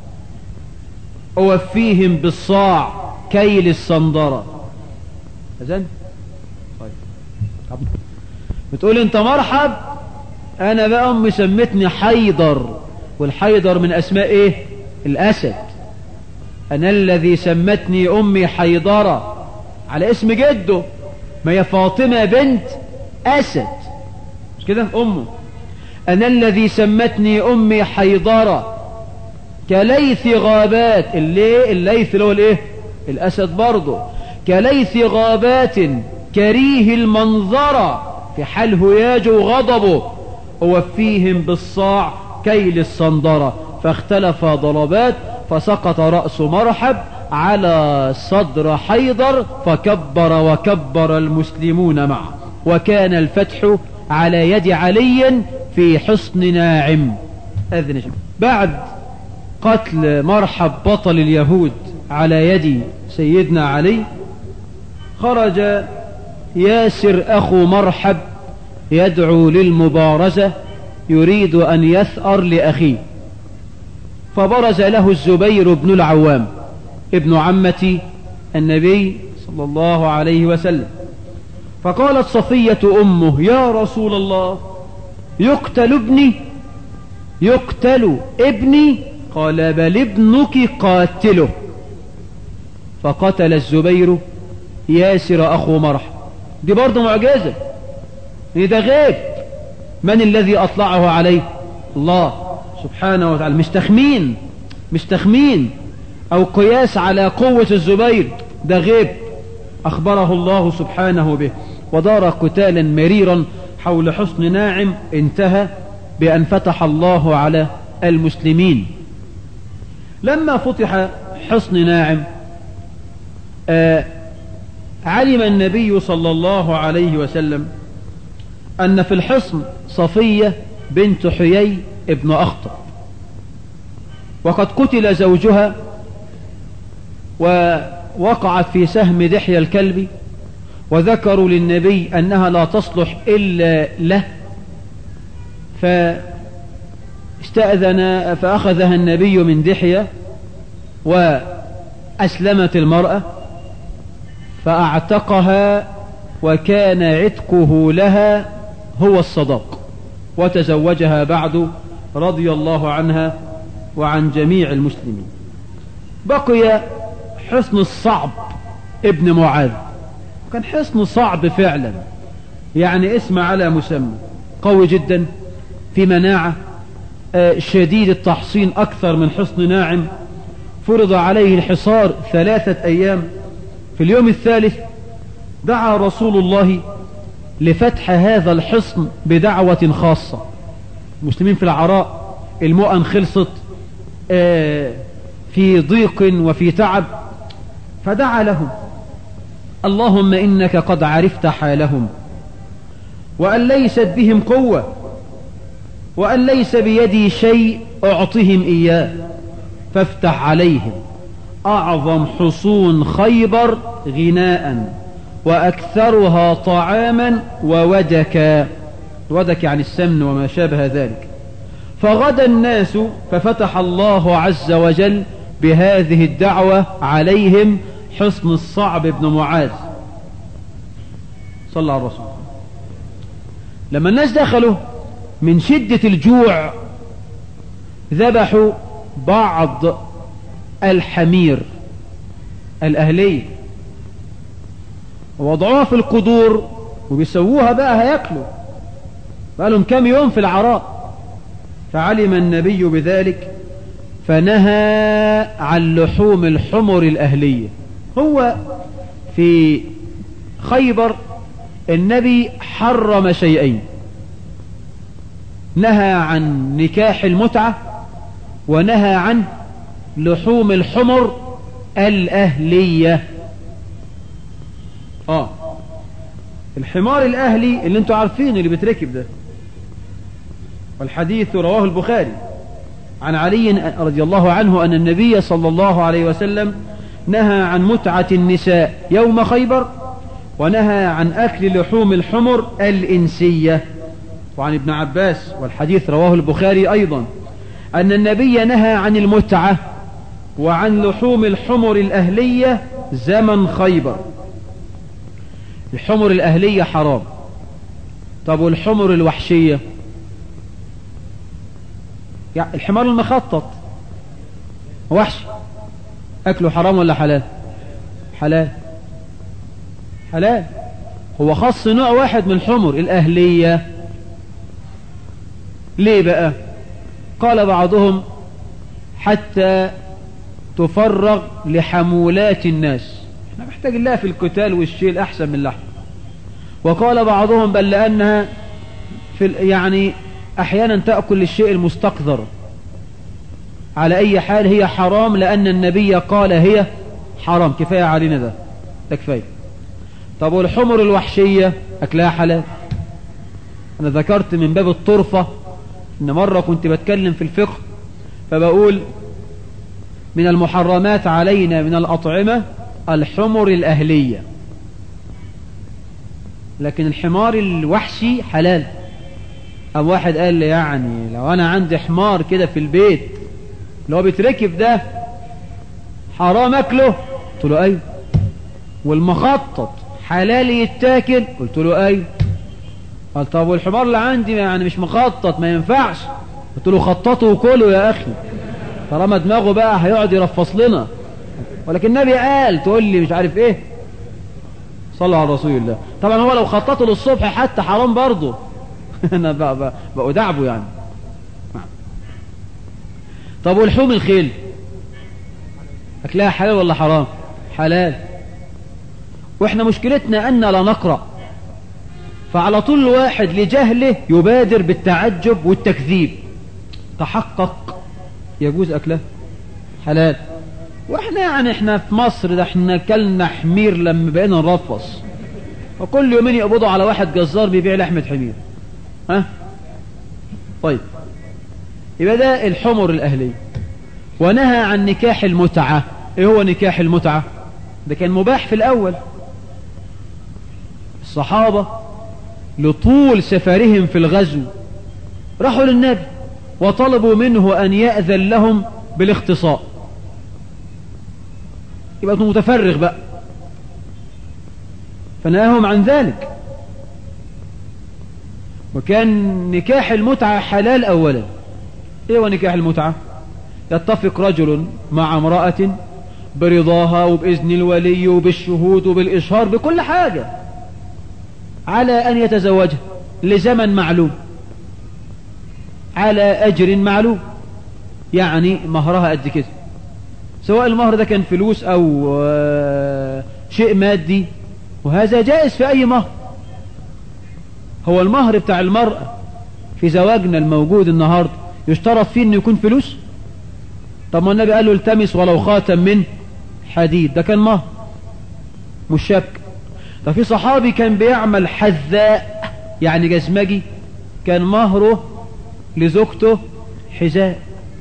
أوفيهم بالصاع كيل الصندرة. أذن؟ طيب بتقول انت مرحب، انا بقى امي سمتني حيدر، والحيدر من اسماء ايه؟ الاسد. انا الذي سمتني امي حيدرة، على اسم جده، ما هي فاطمة بنت اسد، مش كده امه. انا الذي سمتني امي حيدرة، كليث غابات، الليث اللي هو الايه؟ الاسد برضه. كليث غابات كريه المنظرة، في حال هياجه وغضبه، ووفيهم بالصاع كيل الصندرة. فاختلف ضربات، فسقط رأس مرحب على صدر حيدر، فكبر وكبر المسلمون معه، وكان الفتح على يد علي في حصن ناعم. أذن بعد قتل مرحب بطل اليهود على يد سيدنا علي، خرج ياسر أخو مرحب يدعو للمبارزة، يريد أن يثأر لأخيه. فبرز له الزبير بن العوام ابن عمة النبي صلى الله عليه وسلم، فقالت صفية أمه: يا رسول الله، يقتل ابني؟ قال: بل ابنك قاتله. فقتل الزبير ياسر أخو مرحب. دي برضه معجزة، ده غيب. من الذي أطلعه عليه؟ الله سبحانه وتعالى. مش تخمين أو قياس على قوة الزبير، ده غيب أخبره الله سبحانه به. ودار قتالا مريرا حول حصن ناعم، انتهى بأن فتح الله على المسلمين. لما فتح حصن ناعم علم النبي صلى الله عليه وسلم أن في الحصن صفية بنت حيي ابن أخطب، وقد قتل زوجها ووقعت في سهم دحية الكلب، وذكروا للنبي أنها لا تصلح إلا له، فاستأذن فأخذها النبي من دحية وأسلمت المرأة فأعتقها، وكان عتقه لها هو الصداق، وتزوجها بعد رضي الله عنها وعن جميع المسلمين. بقي حصن الصعب ابن معاذ، كان حصن صعب فعلا، يعني اسم على مسمى، قوي جدا في مناعة، شديد التحصين أكثر من حصن ناعم. فرض عليه الحصار 3 أيام. في اليوم الثالث دعا رسول الله لفتح هذا الحصن بدعوة خاصة. المسلمين في العراء، المؤن خلصت، في ضيق وفي تعب، فدعا لهم: اللهم إنك قد عرفت حالهم، وأن ليست بهم قوة، وأن ليس بيدي شيء أعطهم إياه، فافتح عليهم أعظم حصون خيبر غناء، وأكثرها طعاما وودكا. ودك عن السمن وما شابه ذلك. فغدا الناس، ففتح الله عز وجل بهذه الدعوة عليهم حصن الصعب بن معاذ. صلى على الرسول. لما الناس دخلوا من شدة الجوع ذبحوا بعض الحمير الأهلية ووضعوها في القدور وبيسووها بقى هياكلوا، بقى لهم كام يوم في العراء. فعلم النبي بذلك فنهى عن لحوم الحمر الأهلية. هو في خيبر النبي حرم شيئين، نهى عن نكاح المتعة ونهى عن لحوم الحمر الأهلية. الحمار الأهلي اللي انتوا عارفين اللي بتركب ده، والحديث رواه البخاري عن علي رضي الله عنه أن النبي صلى الله عليه وسلم نهى عن متعة النساء يوم خيبر، ونهى عن أكل لحوم الحمر الإنسية. وعن ابن عباس والحديث رواه البخاري أيضا أن النبي نهى عن المتعة وعن لحوم الحمر الأهلية زمن خيبر. الحمر الأهلية حرام. طب والحمر الوحشية؟ يعني الحمار المخطط وحش، أكله حرام ولا حلال؟ حلال. حلال. هو خص نوع واحد من الحمر الأهلية. ليه بقى؟ قال بعضهم حتى تفرغ لحمولات الناس، احنا محتاج لها في القتال والشيل أحسن من اللحم. وقال بعضهم بل لأنها يعني أحيانا تأكل الشيء المستقذر. على أي حال هي حرام لأن النبي قال هي حرام. كفاية علينا ده كفاية. طب والحمر الوحشية أكلها حلال. أنا ذكرت من باب الطرفة إن مرة كنت بتكلم في الفقه فبقول من المحرمات علينا من الأطعمة الحمر الأهلية، لكن الحمار الوحشي حلال. أم واحد قال لي يعني لو أنا عندي حمار كده في البيت اللي هو بيتركب ده حرام أكله؟ قلت له أيوه. والمخطط حلال يتاكل؟ قلت له أيوه. قال طب والحمار اللي عندي يعني مش مخطط ما ينفعش؟ قلت له خططه وكله يا أخي، طالما دماغه بقى هيقعد يرفص لنا. ولكن النبي قال تقول لي مش عارف ايه. صلى على رسول الله. طبعا هو لو خططه للصبح حتى حرام برضه. انا بقى دعبه يعني. طب والحوم الخيل اكلها حلال ولا حرام؟ حلال. واحنا مشكلتنا ان لا نقرأ، فعلى طول الواحد لجهله يبادر بالتعجب والتكذيب. تحقق يجوز اكله حلال. واحنا يعني احنا في مصر ده احنا كلنا حمير لما بقينا نرفص، وكل يومين يقبضوا على واحد جزار بيبيع لحمة حمير. طيب يبقى ده الحمر الأهلية. ونهى عن نكاح المتعة. ايه هو نكاح المتعة؟ ده كان مباح في الأول. الصحابة لطول سفرهم في الغزو راحوا للنبي وطلبوا منه أن يأذن لهم بالاختصاء، يبقى متفرغ بقى، فنهاهم عن ذلك. وكان نكاح المتعة حلال أولا. ايه هو نكاح المتعة؟ يتفق رجل مع امرأة برضاها وبإذن الولي وبالشهود وبالإشهار بكل حاجة على أن يتزوجها لزمن معلوم على أجر معلوم، يعني مهرها قد كده، سواء المهر ده كان فلوس أو شيء مادي، وهذا جائز في أي مهر. هو المهر بتاع المرأة في زواجنا الموجود النهاردة يشترط فيه انه يكون فلوس؟ طب ما النبي قال له التمس ولو خاتم من حديد، ده كان مهر مش شبك. طب في صحابي كان بيعمل حذاء يعني جزمجي، كان مهره لزوجته حذاء.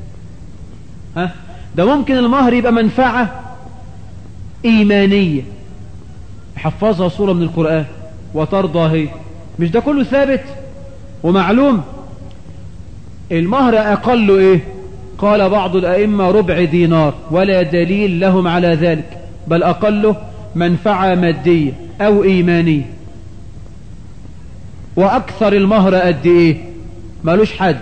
ده ممكن المهر يبقى منفعة إيمانية، يحفظها سورة من القرآن وترضى هي، مش ده كله ثابت ومعلوم؟ المهر أقل إيه؟ قال بعض الأئمة ربع دينار، ولا دليل لهم على ذلك، بل أقله منفعة مادية أو إيمانية. وأكثر المهر قد إيه؟ ملوش حد.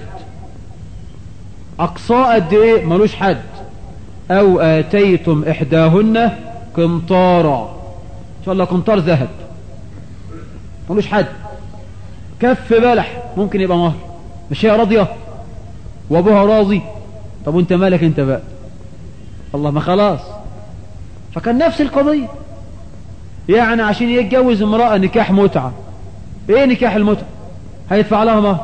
أقصى قد إيه؟ ملوش حد. أو آتيتم إحداهن قنطارا، إن شاء الله قنطار ذهب، ملوش حد. كف بلح ممكن يبقى مهر، مش هي راضية وابوها راضي؟ طب وانت مالك انت بقى؟ الله، ما خلاص. فكان نفس القضية. يعني عشان يتجوز امرأة نكاح متعة. ايه نكاح المتعة؟ هيدفع لها مهر،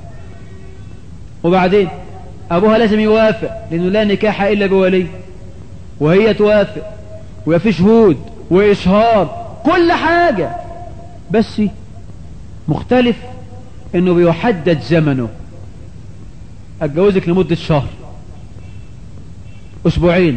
وبعدين ابوها لازم يوافق، لانه لا نكاح الا بولي، وهي توافق وفي شهود واشهار كل حاجة، بس مختلف انه بيحدد زمنه. اتجوزك لمدة شهر، اسبوعين،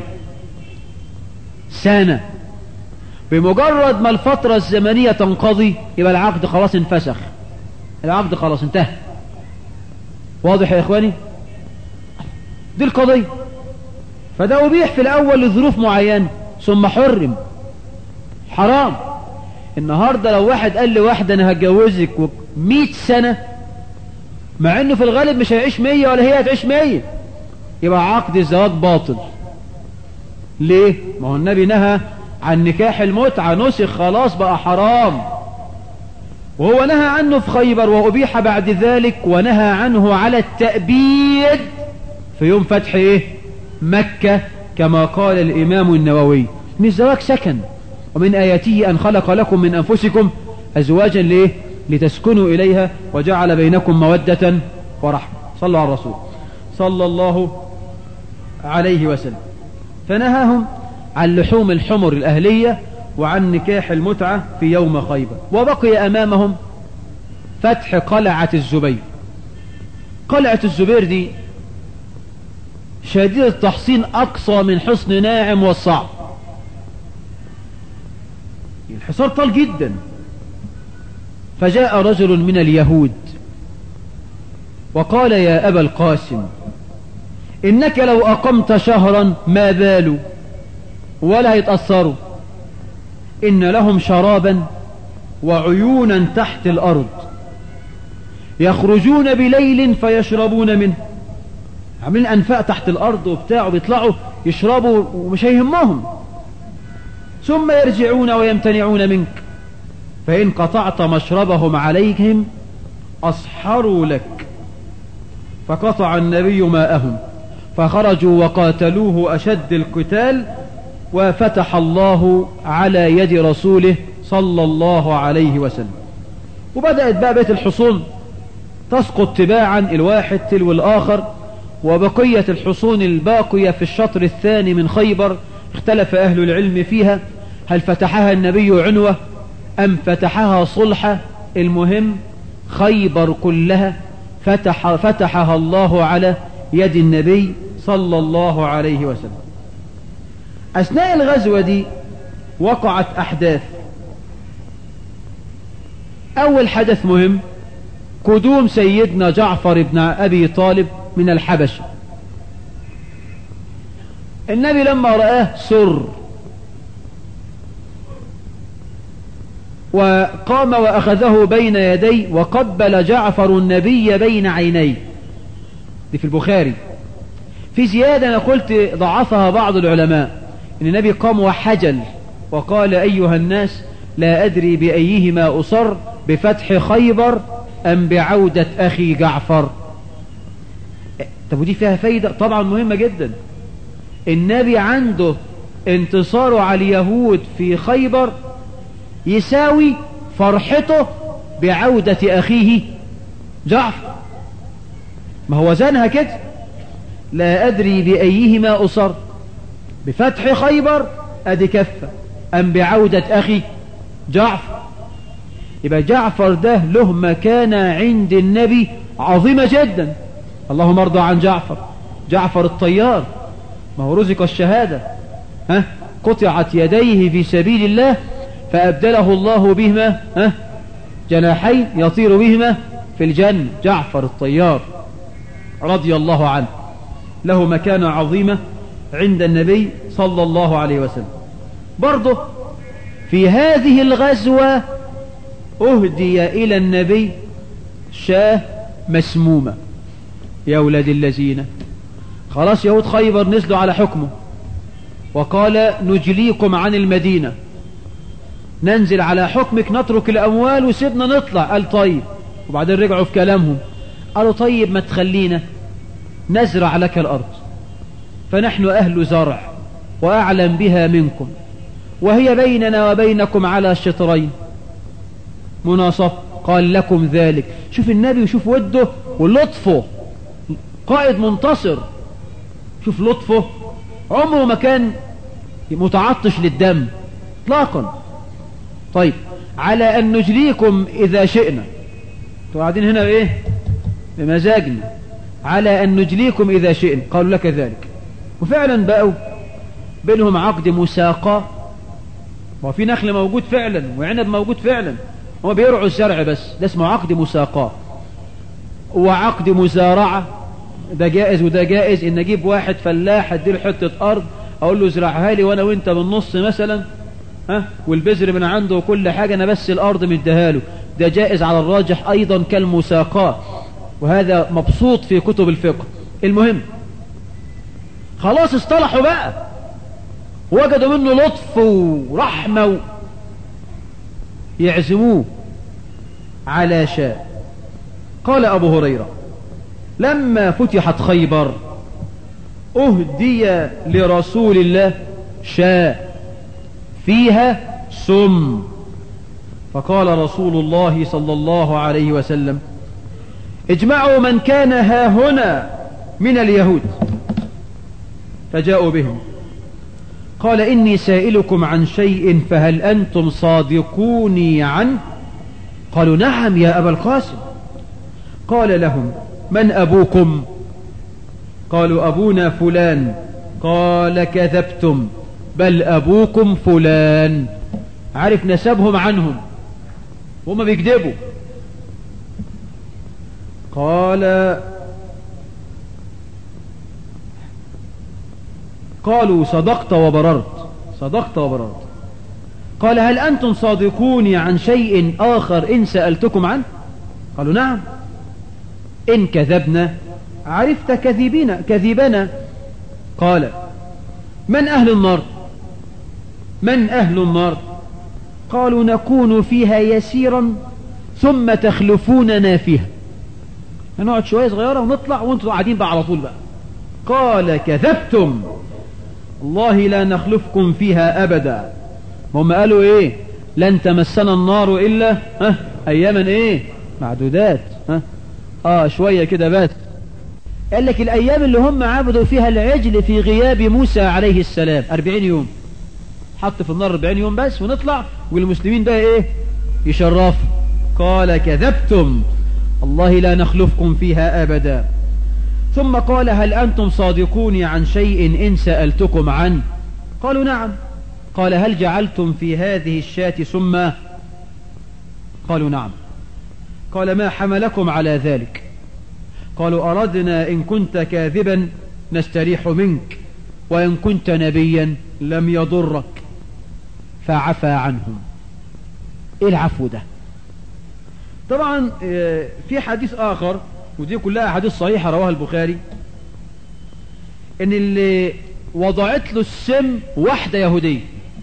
سنة. بمجرد ما الفترة الزمنية تنقضي يبقى العقد خلاص انفسخ، العقد خلاص انتهى. واضح يا اخواني؟ دي القضية. فده أبيح في الأول لظروف معينة ثم حرم، حرام. النهاردة لو واحد قال لي واحدة أنا هتجوزك 100 سنة، مع أنه في الغالب مش هيعيش 100 ولا هي هتعيش 100، يبقى عقد الزواج باطل. ليه؟ ما هو النبي نهى عن نكاح المتعة، نسخ خلاص بقى حرام. وهو نهى عنه في خيبر وأبيح بعد ذلك، ونهى عنه على التأبيد في يوم فتح إيه؟ مكة، كما قال الإمام النووي إن الزواج سكن، ومن آياته أن خلق لكم من أنفسكم أزواجا ليه؟ لتسكنوا إليها وجعل بينكم مودة ورحمة. صلوا على الرسول صلى الله عليه وسلم. فنهاهم عن لحوم الحمر الأهلية وعن نكاح المتعة في يوم خيبر. وبقي أمامهم فتح قلعة الزبير. قلعة الزبير دي شديد التحصين، أقصى من حصن ناعم والصعب. الحصار طال جدا. فجاء رجل من اليهود وقال يا أبا القاسم إنك لو أقمت شهرا ما بالوا ولا يتأثروا، إن لهم شرابا وعيونا تحت الأرض يخرجون بليل فيشربون منه. عاملين أنفاق تحت الأرض وبتاع، وبيطلعوا يشربوا ومش هيهمهم، ثم يرجعون ويمتنعون منك، فإن قطعت مشربهم عليهم أصحروا لك. فقطع النبي ماءهم فخرجوا وقاتلوه أشد القتال، وفتح الله على يد رسوله صلى الله عليه وسلم. وبدأت بقى بيت الحصون تسقط تباعا الواحد تلو الآخر. وبقية الحصون الباقية في الشطر الثاني من خيبر اختلف أهل العلم فيها، هل فتحها النبي عنوة أم فتحها صلحة؟ المهم خيبر كلها فتحها الله على يد النبي صلى الله عليه وسلم. أثناء الغزوة دي وقعت أحداث. أول حدث مهم قدوم سيدنا جعفر بن أبي طالب من الحبشة. النبي لما رآه سر، وقام وأخذه بين يديه وقبل جعفر النبي بين عينيه. دي في البخاري. في زيادة أنا قلت ضعفها بعض العلماء، إن النبي قام وحجل وقال أيها الناس لا أدري بأيهما أصر، بفتح خيبر أم بعودة أخي جعفر. طب ودي فيها فايدة طبعا مهمة جدا. النبي عنده انتصاره على اليهود في خيبر يساوي فرحته بعودة أخيه جعفر. ما هو زنها كده، لا أدري بأيهما أصر، بفتح خيبر أدي كفة، أم بعودة أخي جعفر. يبقى جعفر ده له مكانة عند النبي عظيمة جدا. اللهم ارضى عن جعفر، جعفر الطيار، ما هو رزق الشهادة، قطعت يديه في سبيل الله فأبدله الله بهما جناحين يطير بهما في الجنة. جعفر الطيار رضي الله عنه له مكانة عظيمة عند النبي صلى الله عليه وسلم. برضه في هذه الغزوة أهدي إلى النبي شاة مسمومة. يا أولاد الذين، خلاص يهود خيبر نزلوا على حكمه وقال نجليكم عن المدينة، ننزل على حكمك، نترك الأموال وسيبنا نطلع. قال طيب. وبعدين رجعوا في كلامهم قالوا طيب ما تخلينا نزرع لك الأرض، فنحن أهل زرع وأعلم بها منكم، وهي بيننا وبينكم على شطرين مناصف. قال لكم ذلك. شوف النبي وشوف وده ولطفه، قائد منتصر، شوف لطفه، عمره ما كان متعطش للدم اطلاقا. طيب على أن نجليكم إذا شئنا، قاعدين هنا بإيه؟ بمزاجنا. على أن نجليكم إذا شئنا. قالوا لك ذلك. وفعلا بقوا بينهم عقد مساقة، وفي نخل موجود فعلا وعنب موجود فعلا، هم بيرعوا الزرع بس، ده اسمه عقد مساقة. وعقد مزارعة، ده جائز وده جائز، ان اجيب واحد فلاح اديله حتة ارض اقول له زرعها لي وانا وانت بالنص مثلا، والبذر من عنده وكل حاجة، انا بس الارض مديها له، ده جائز على الراجح ايضا كالمساقاة، وهذا مبسوط في كتب الفقه. المهم خلاص اصطلحوا بقى، وجدوا منه لطف ورحمة، يعزموه على شاة. قال أبو هريرة: لما فتحت خيبر أهدي لرسول الله شاة فيها سم، فقال رسول الله صلى الله عليه وسلم: اجمعوا من كان هاهنا من اليهود. فجاءوا بهم. قال: إني سائلكم عن شيء فهل أنتم صادقوني عنه؟ قالوا: نعم يا أبا القاسم. قال لهم: من أبوكم؟ قالوا: أبونا فلان. قال: كذبتم، بل أبوكم فلان. عارف نسبهم عنهم وهم بيكذبوا. قالوا: صدقت وبررت، صدقت وبررت. قال: هل أنتم صادقوني عن شيء آخر إن سألتكم عنه؟ قالوا: نعم. إن كذبنا عرفت كذبنا. قال: من أهل النار؟ من أهل النار؟ قالوا: نكون فيها يسيرا ثم تخلفوننا فيها، هنقعد شوية صغيرة ونطلع وانتوا قاعدين بقى على طول بقى. قال: كذبتم، الله لا نخلفكم فيها أبدا. هم قالوا إيه؟ لن تمسنا النار إلا أياما إيه؟ معدودات. شوية كده بات. قال لك الأيام اللي هم عبدوا فيها العجل في غياب موسى عليه السلام 40 يوم، حط في النار 40 يوم بس ونطلع، والمسلمين بقى إيه؟ يشرفوا. قال: كذبتم، الله لا نخلفكم فيها أبدا. ثم قال: هل أنتم صادقوني عن شيء إن سألتكم عنه؟ قالوا: نعم. قال: هل جعلتم في هذه الشاة سما؟ قالوا: نعم. قال: ما حملكم على ذلك؟ قالوا: أردنا إن كنت كاذبا نستريح منك، وإن كنت نبيا لم يضرك. فعفى عنهم. إيه العفو ده؟ طبعا في حديث آخر، ودي كلها حديث صحيحة رواها البخاري، ان اللي وضعت له السم واحدة يهودية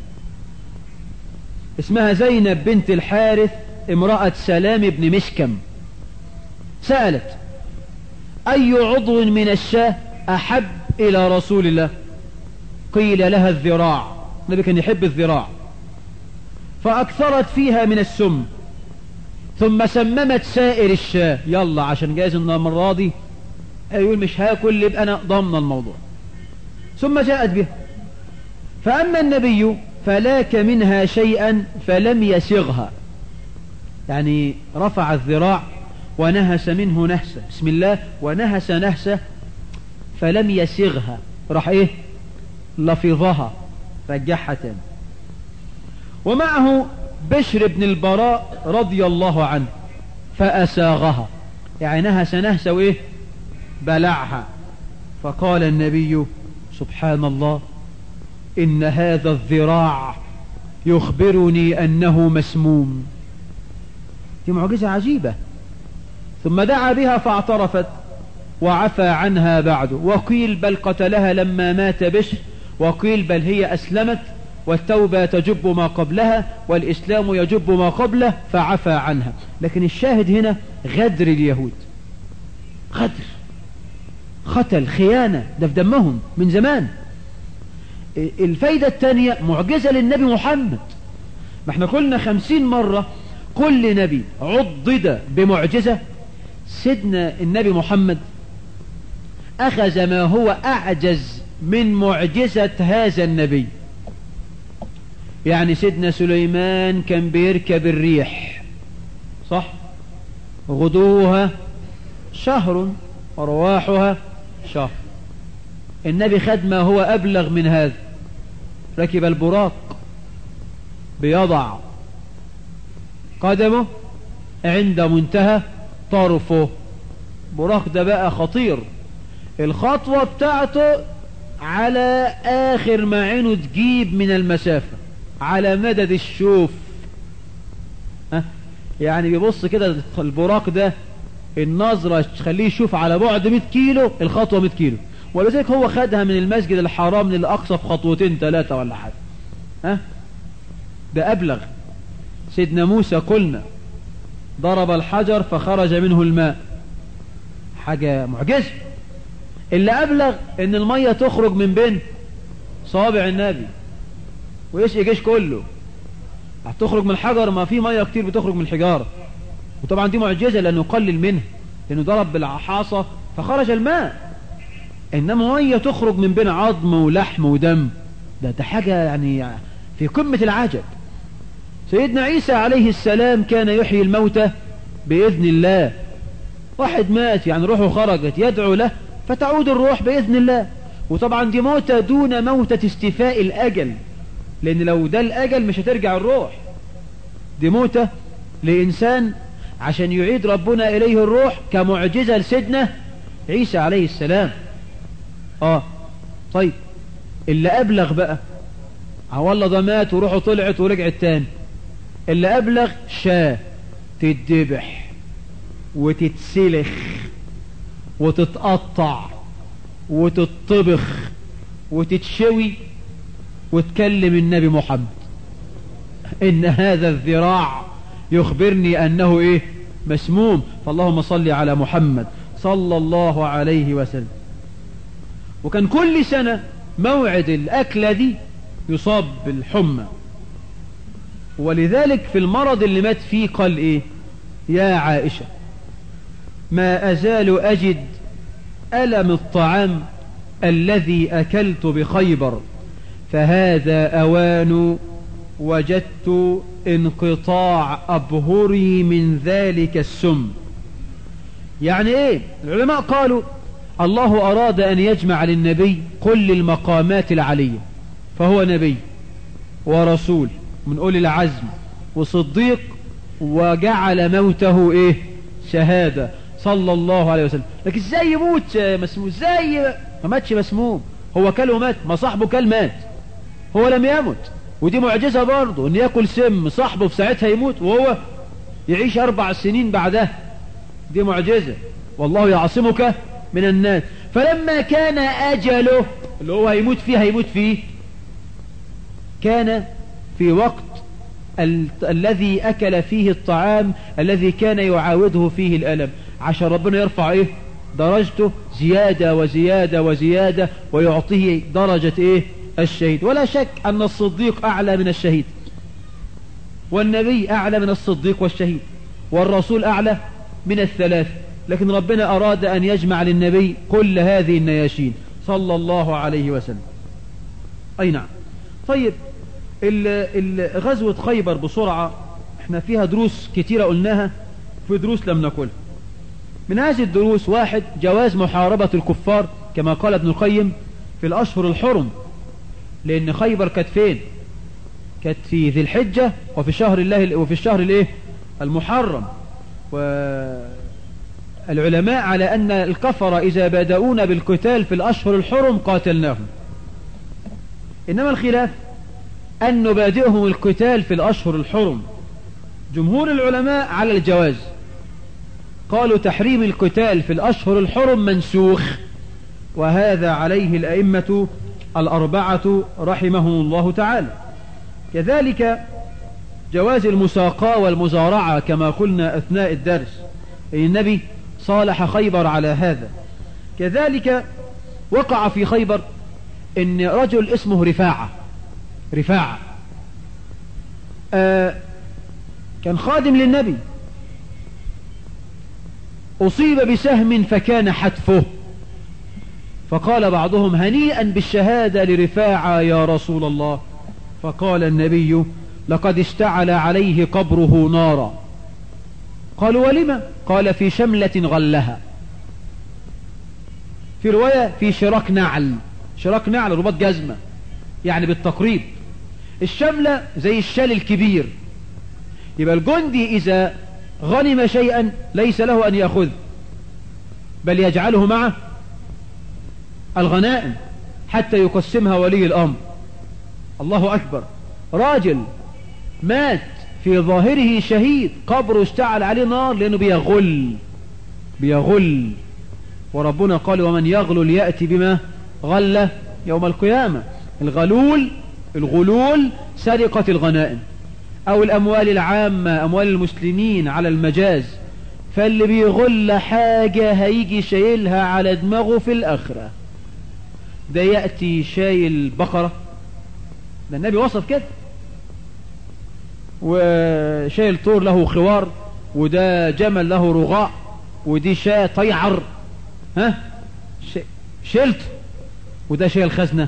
اسمها زينب بنت الحارث امرأة سلام بن مشكم، سألت: أي عضو من الشاة أحب إلى رسول الله؟ قيل لها: الذراع. النبي كان يحب الذراع، فأكثرت فيها من السم، ثم سممت سائر الشاة. يلا عشان جايز ان المرة دي يقول مش هاكل، يبقى انا ضمن الموضوع. ثم جاءت به، فأما النبي فلاك منها شيئا فلم يسغها، يعني رفع الذراع ونهس منه نهسة، بسم الله، ونهس نهسة فلم يسغها، راح ايه؟ لفظها، رجعها تاني. ومعه بشر بن البراء رضي الله عنه فأساغها، يعني نهس نهسة وايه؟ بلعها. فقال النبي: سبحان الله، إن هذا الذراع يخبرني أنه مسموم. دي معجزة عجيبة. ثم دعا بها فاعترفت وعفى عنها بعد، وقيل بل قتلها لما مات بشر، وقيل بل هي أسلمت، والتوبة تجب ما قبلها والإسلام يجب ما قبله، فعفى عنها. لكن الشاهد هنا غدر اليهود، غدر، قتل، خيانة، ده في دمهم من زمان. الفايدة الثانية معجزة للنبي محمد. ما احنا قلنا 50 مرة كل نبي عضد بمعجزة. سيدنا النبي محمد أخذ ما هو أعجز من معجزة هذا النبي. يعني سيدنا سليمان كان بيركب الريح، صح؟ غدوها شهر ورواحها شهر. النبي خد ما هو أبلغ من هذا، ركب البراق، بيضع قدمه عند منتهى طرفه. براق ده بقى خطير، الخطوة بتاعته على آخر ما عينه تجيب من المسافة، على مدد الشوف. يعني بيبص كده البراق ده النظرة تخليه يشوف على بعد 100 كيلو، الخطوة 100 كيلو. ولذلك هو خدها من المسجد الحرام للأقصى في خطوتين 3 ولا حاجة. ده أبلغ. سيدنا موسى قلنا ضرب الحجر فخرج منه الماء، حاجة معجزة. اللي أبلغ إن المية تخرج من بين صابع النبي ويشقي جيش كله. هتخرج من الحجر، ما في مية كتير بتخرج من الحجارة، وطبعا دي معجزة لأنه قلل منها، لأنه ضرب بالحاصة فخرج الماء. إنما مية تخرج من بين عظم ولحم ودم، ده حاجة يعني في قمة العجب. سيدنا عيسى عليه السلام كان يحيي الموتى بإذن الله. واحد مات يعني روحه خرجت، يدعو له فتعود الروح بإذن الله. وطبعا دي موتى دون موتة استيفاء الأجل، لأن لو ده الأجل مش هترجع الروح. دي موتة لإنسان عشان يعيد ربنا إليه الروح، كمعجزة لسيدنا عيسى عليه السلام. طيب اللي أبلغ بقى، والله ده مات وروحه طلعت ورجعت تاني. اللي أبلغ شاة تتذبح وتتسلخ وتتقطع وتتطبخ وتتشوي وتكلم النبي محمد إن هذا الذراع يخبرني أنه مسموم. فاللهم صل على محمد صلى الله عليه وسلم. وكان كل سنة موعد الأكلة دي يصاب بالحمى، ولذلك في المرض اللي مات فيه قال يا عائشة ما أزال أجد ألم الطعام الذي أكلت بخيبر، فهذا أوان وجدت انقطاع أبهري من ذلك السم. يعني العلماء قالوا الله أراد أن يجمع للنبي كل المقامات العلية، فهو نبي ورسول من أولي العزم وصديق، وجعل موته شهادة صلى الله عليه وسلم. لكن ازاي يموت مسموم؟ ازاي ما ماتش مسموم؟ هو كل ومات، ما صاحبه كل مات، هو لم يمت. ودي معجزة برضه، ان يأكل سم صاحبه في ساعتها يموت وهو يعيش 4 سنين بعدها. دي معجزة. والله يعصمك من الناس. فلما كان أجله اللي هو هيموت فيه كان في وقت الذي أكل فيه الطعام الذي كان يعاوده فيه الألم، عشان ربنا يرفع درجته زيادة وزيادة وزيادة، ويعطيه درجة الشهيد. ولا شك أن الصديق أعلى من الشهيد، والنبي أعلى من الصديق والشهيد، والرسول أعلى من الثلاث. لكن ربنا أراد أن يجمع للنبي كل هذه النياشين صلى الله عليه وسلم. أي نعم. طيب غزوة خيبر بسرعة، احنا فيها دروس كتيرة قلناها، في دروس لم نقولها. من هذه الدروس: 1. جواز محاربة الكفار كما قال ابن القيم في الأشهر الحرم، لأن خيبر كانت فين؟ كانت في ذي الحجة وفي الشهر المحرم. والعلماء على أن الكفر إذا بدأون بالقتال في الأشهر الحرم قاتلناهم، إنما الخلاف أن نبادئهم القتال في الأشهر الحرم. جمهور العلماء على الجواز، قالوا تحريم القتال في الأشهر الحرم منسوخ، وهذا عليه الأئمة 4 رحمهم الله تعالى. كذلك جواز المساقاة والمزارعة كما قلنا أثناء الدرس، النبي صالح خيبر على هذا. كذلك وقع في خيبر ان رجل اسمه رفاعة كان خادم للنبي، أصيب بسهم فكان حتفه، فقال بعضهم هنيئا بالشهادة لرفاعة يا رسول الله، فقال النبي لقد اشتعل عليه قبره نارا. قالوا ولما؟ قال في شملة غلها، في رواية في شراك نعل رباط جزمة، يعني بالتقريب. الشملة زي الشال الكبير، يبقى الجندي إذا غنم شيئا ليس له أن يأخذ، بل يجعله مع الغنائم حتى يقسمها ولي الأمر. الله أكبر. راجل مات في ظاهره شهيد، قبره اشتعل عليه نار لأنه بيغل، وربنا قال ومن يغلل يأتي بما غل يوم القيامة. الغلول سرقة الغنائم أو الأموال العامة، أموال المسلمين على المجاز. فاللي بيغل حاجة هيجي شايلها على دماغه في الآخرة. ده يأتي شايل بقرة، ده النبي وصف كده، وشايل طور له خوار، وده جمل له رغاء، ودي شاة طيعر، شلت، وده شايل خزنة،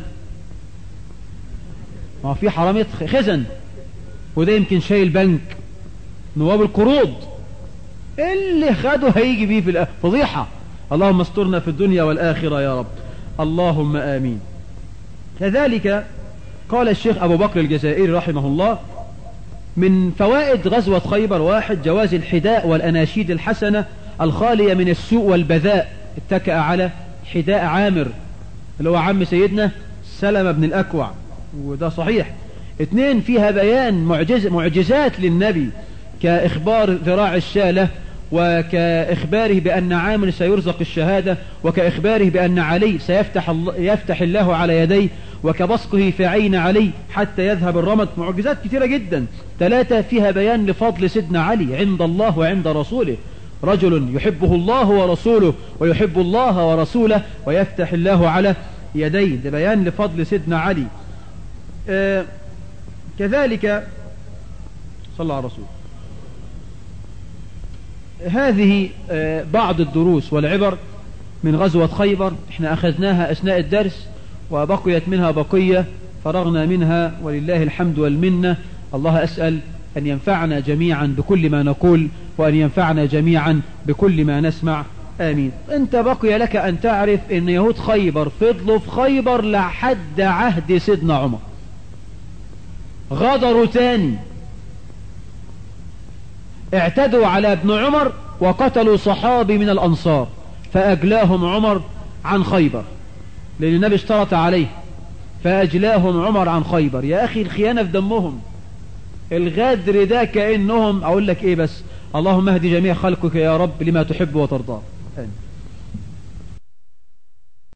ما في حرامية خزن، وده يمكن شايل بنك نواب القروض. اللي خده هيجي بيه في فضيحة. اللهم استرنا في الدنيا والآخرة يا رب، اللهم آمين. كذلك قال الشيخ أبو بكر الجزائري رحمه الله من فوائد غزوة خيبر: 1. جواز الحداء والأناشيد الحسنة الخالية من السوء والبذاء. اتكأ على حداء عامر اللي هو عم سيدنا سلمة بن الأكوع، وده صحيح. 2. فيها بيان معجزات للنبي، كإخبار ذراع الشالة، وكإخباره بأن عامر سيرزق الشهادة، وكإخباره بأن علي يفتح الله على يديه، وكبصقه في عين علي حتى يذهب الرمد. معجزات كثيرة جدا. 3. فيها بيان لفضل سيدنا علي عند الله وعند رسوله، رجل يحبه الله ورسوله ويحب الله ورسوله ويفتح الله على يديه، ده بيان لفضل سيدنا علي. كذلك صلى على الرسول. هذه بعض الدروس والعبر من غزوة خيبر، احنا أخذناها أثناء الدرس وبقيت منها بقية فرغنا منها ولله الحمد والمنة. الله أسأل أن ينفعنا جميعا بكل ما نقول، وأن ينفعنا جميعا بكل ما نسمع، آمين. أنت بقي لك أن تعرف أن يهود خيبر فضلوا في خيبر لحد عهد سيدنا عمر، غدروا تاني، اعتدوا على ابن عمر وقتلوا صحابي من الأنصار، فأجلاهم عمر عن خيبر لأن النبي اشترط عليه، فأجلاهم عمر عن خيبر. يا أخي الخيانة في دمهم، الغدر ده كأنهم أقول لك إيه بس، اللهم اهدي جميع خلقك يا رب لما تحب وترضى. آمين.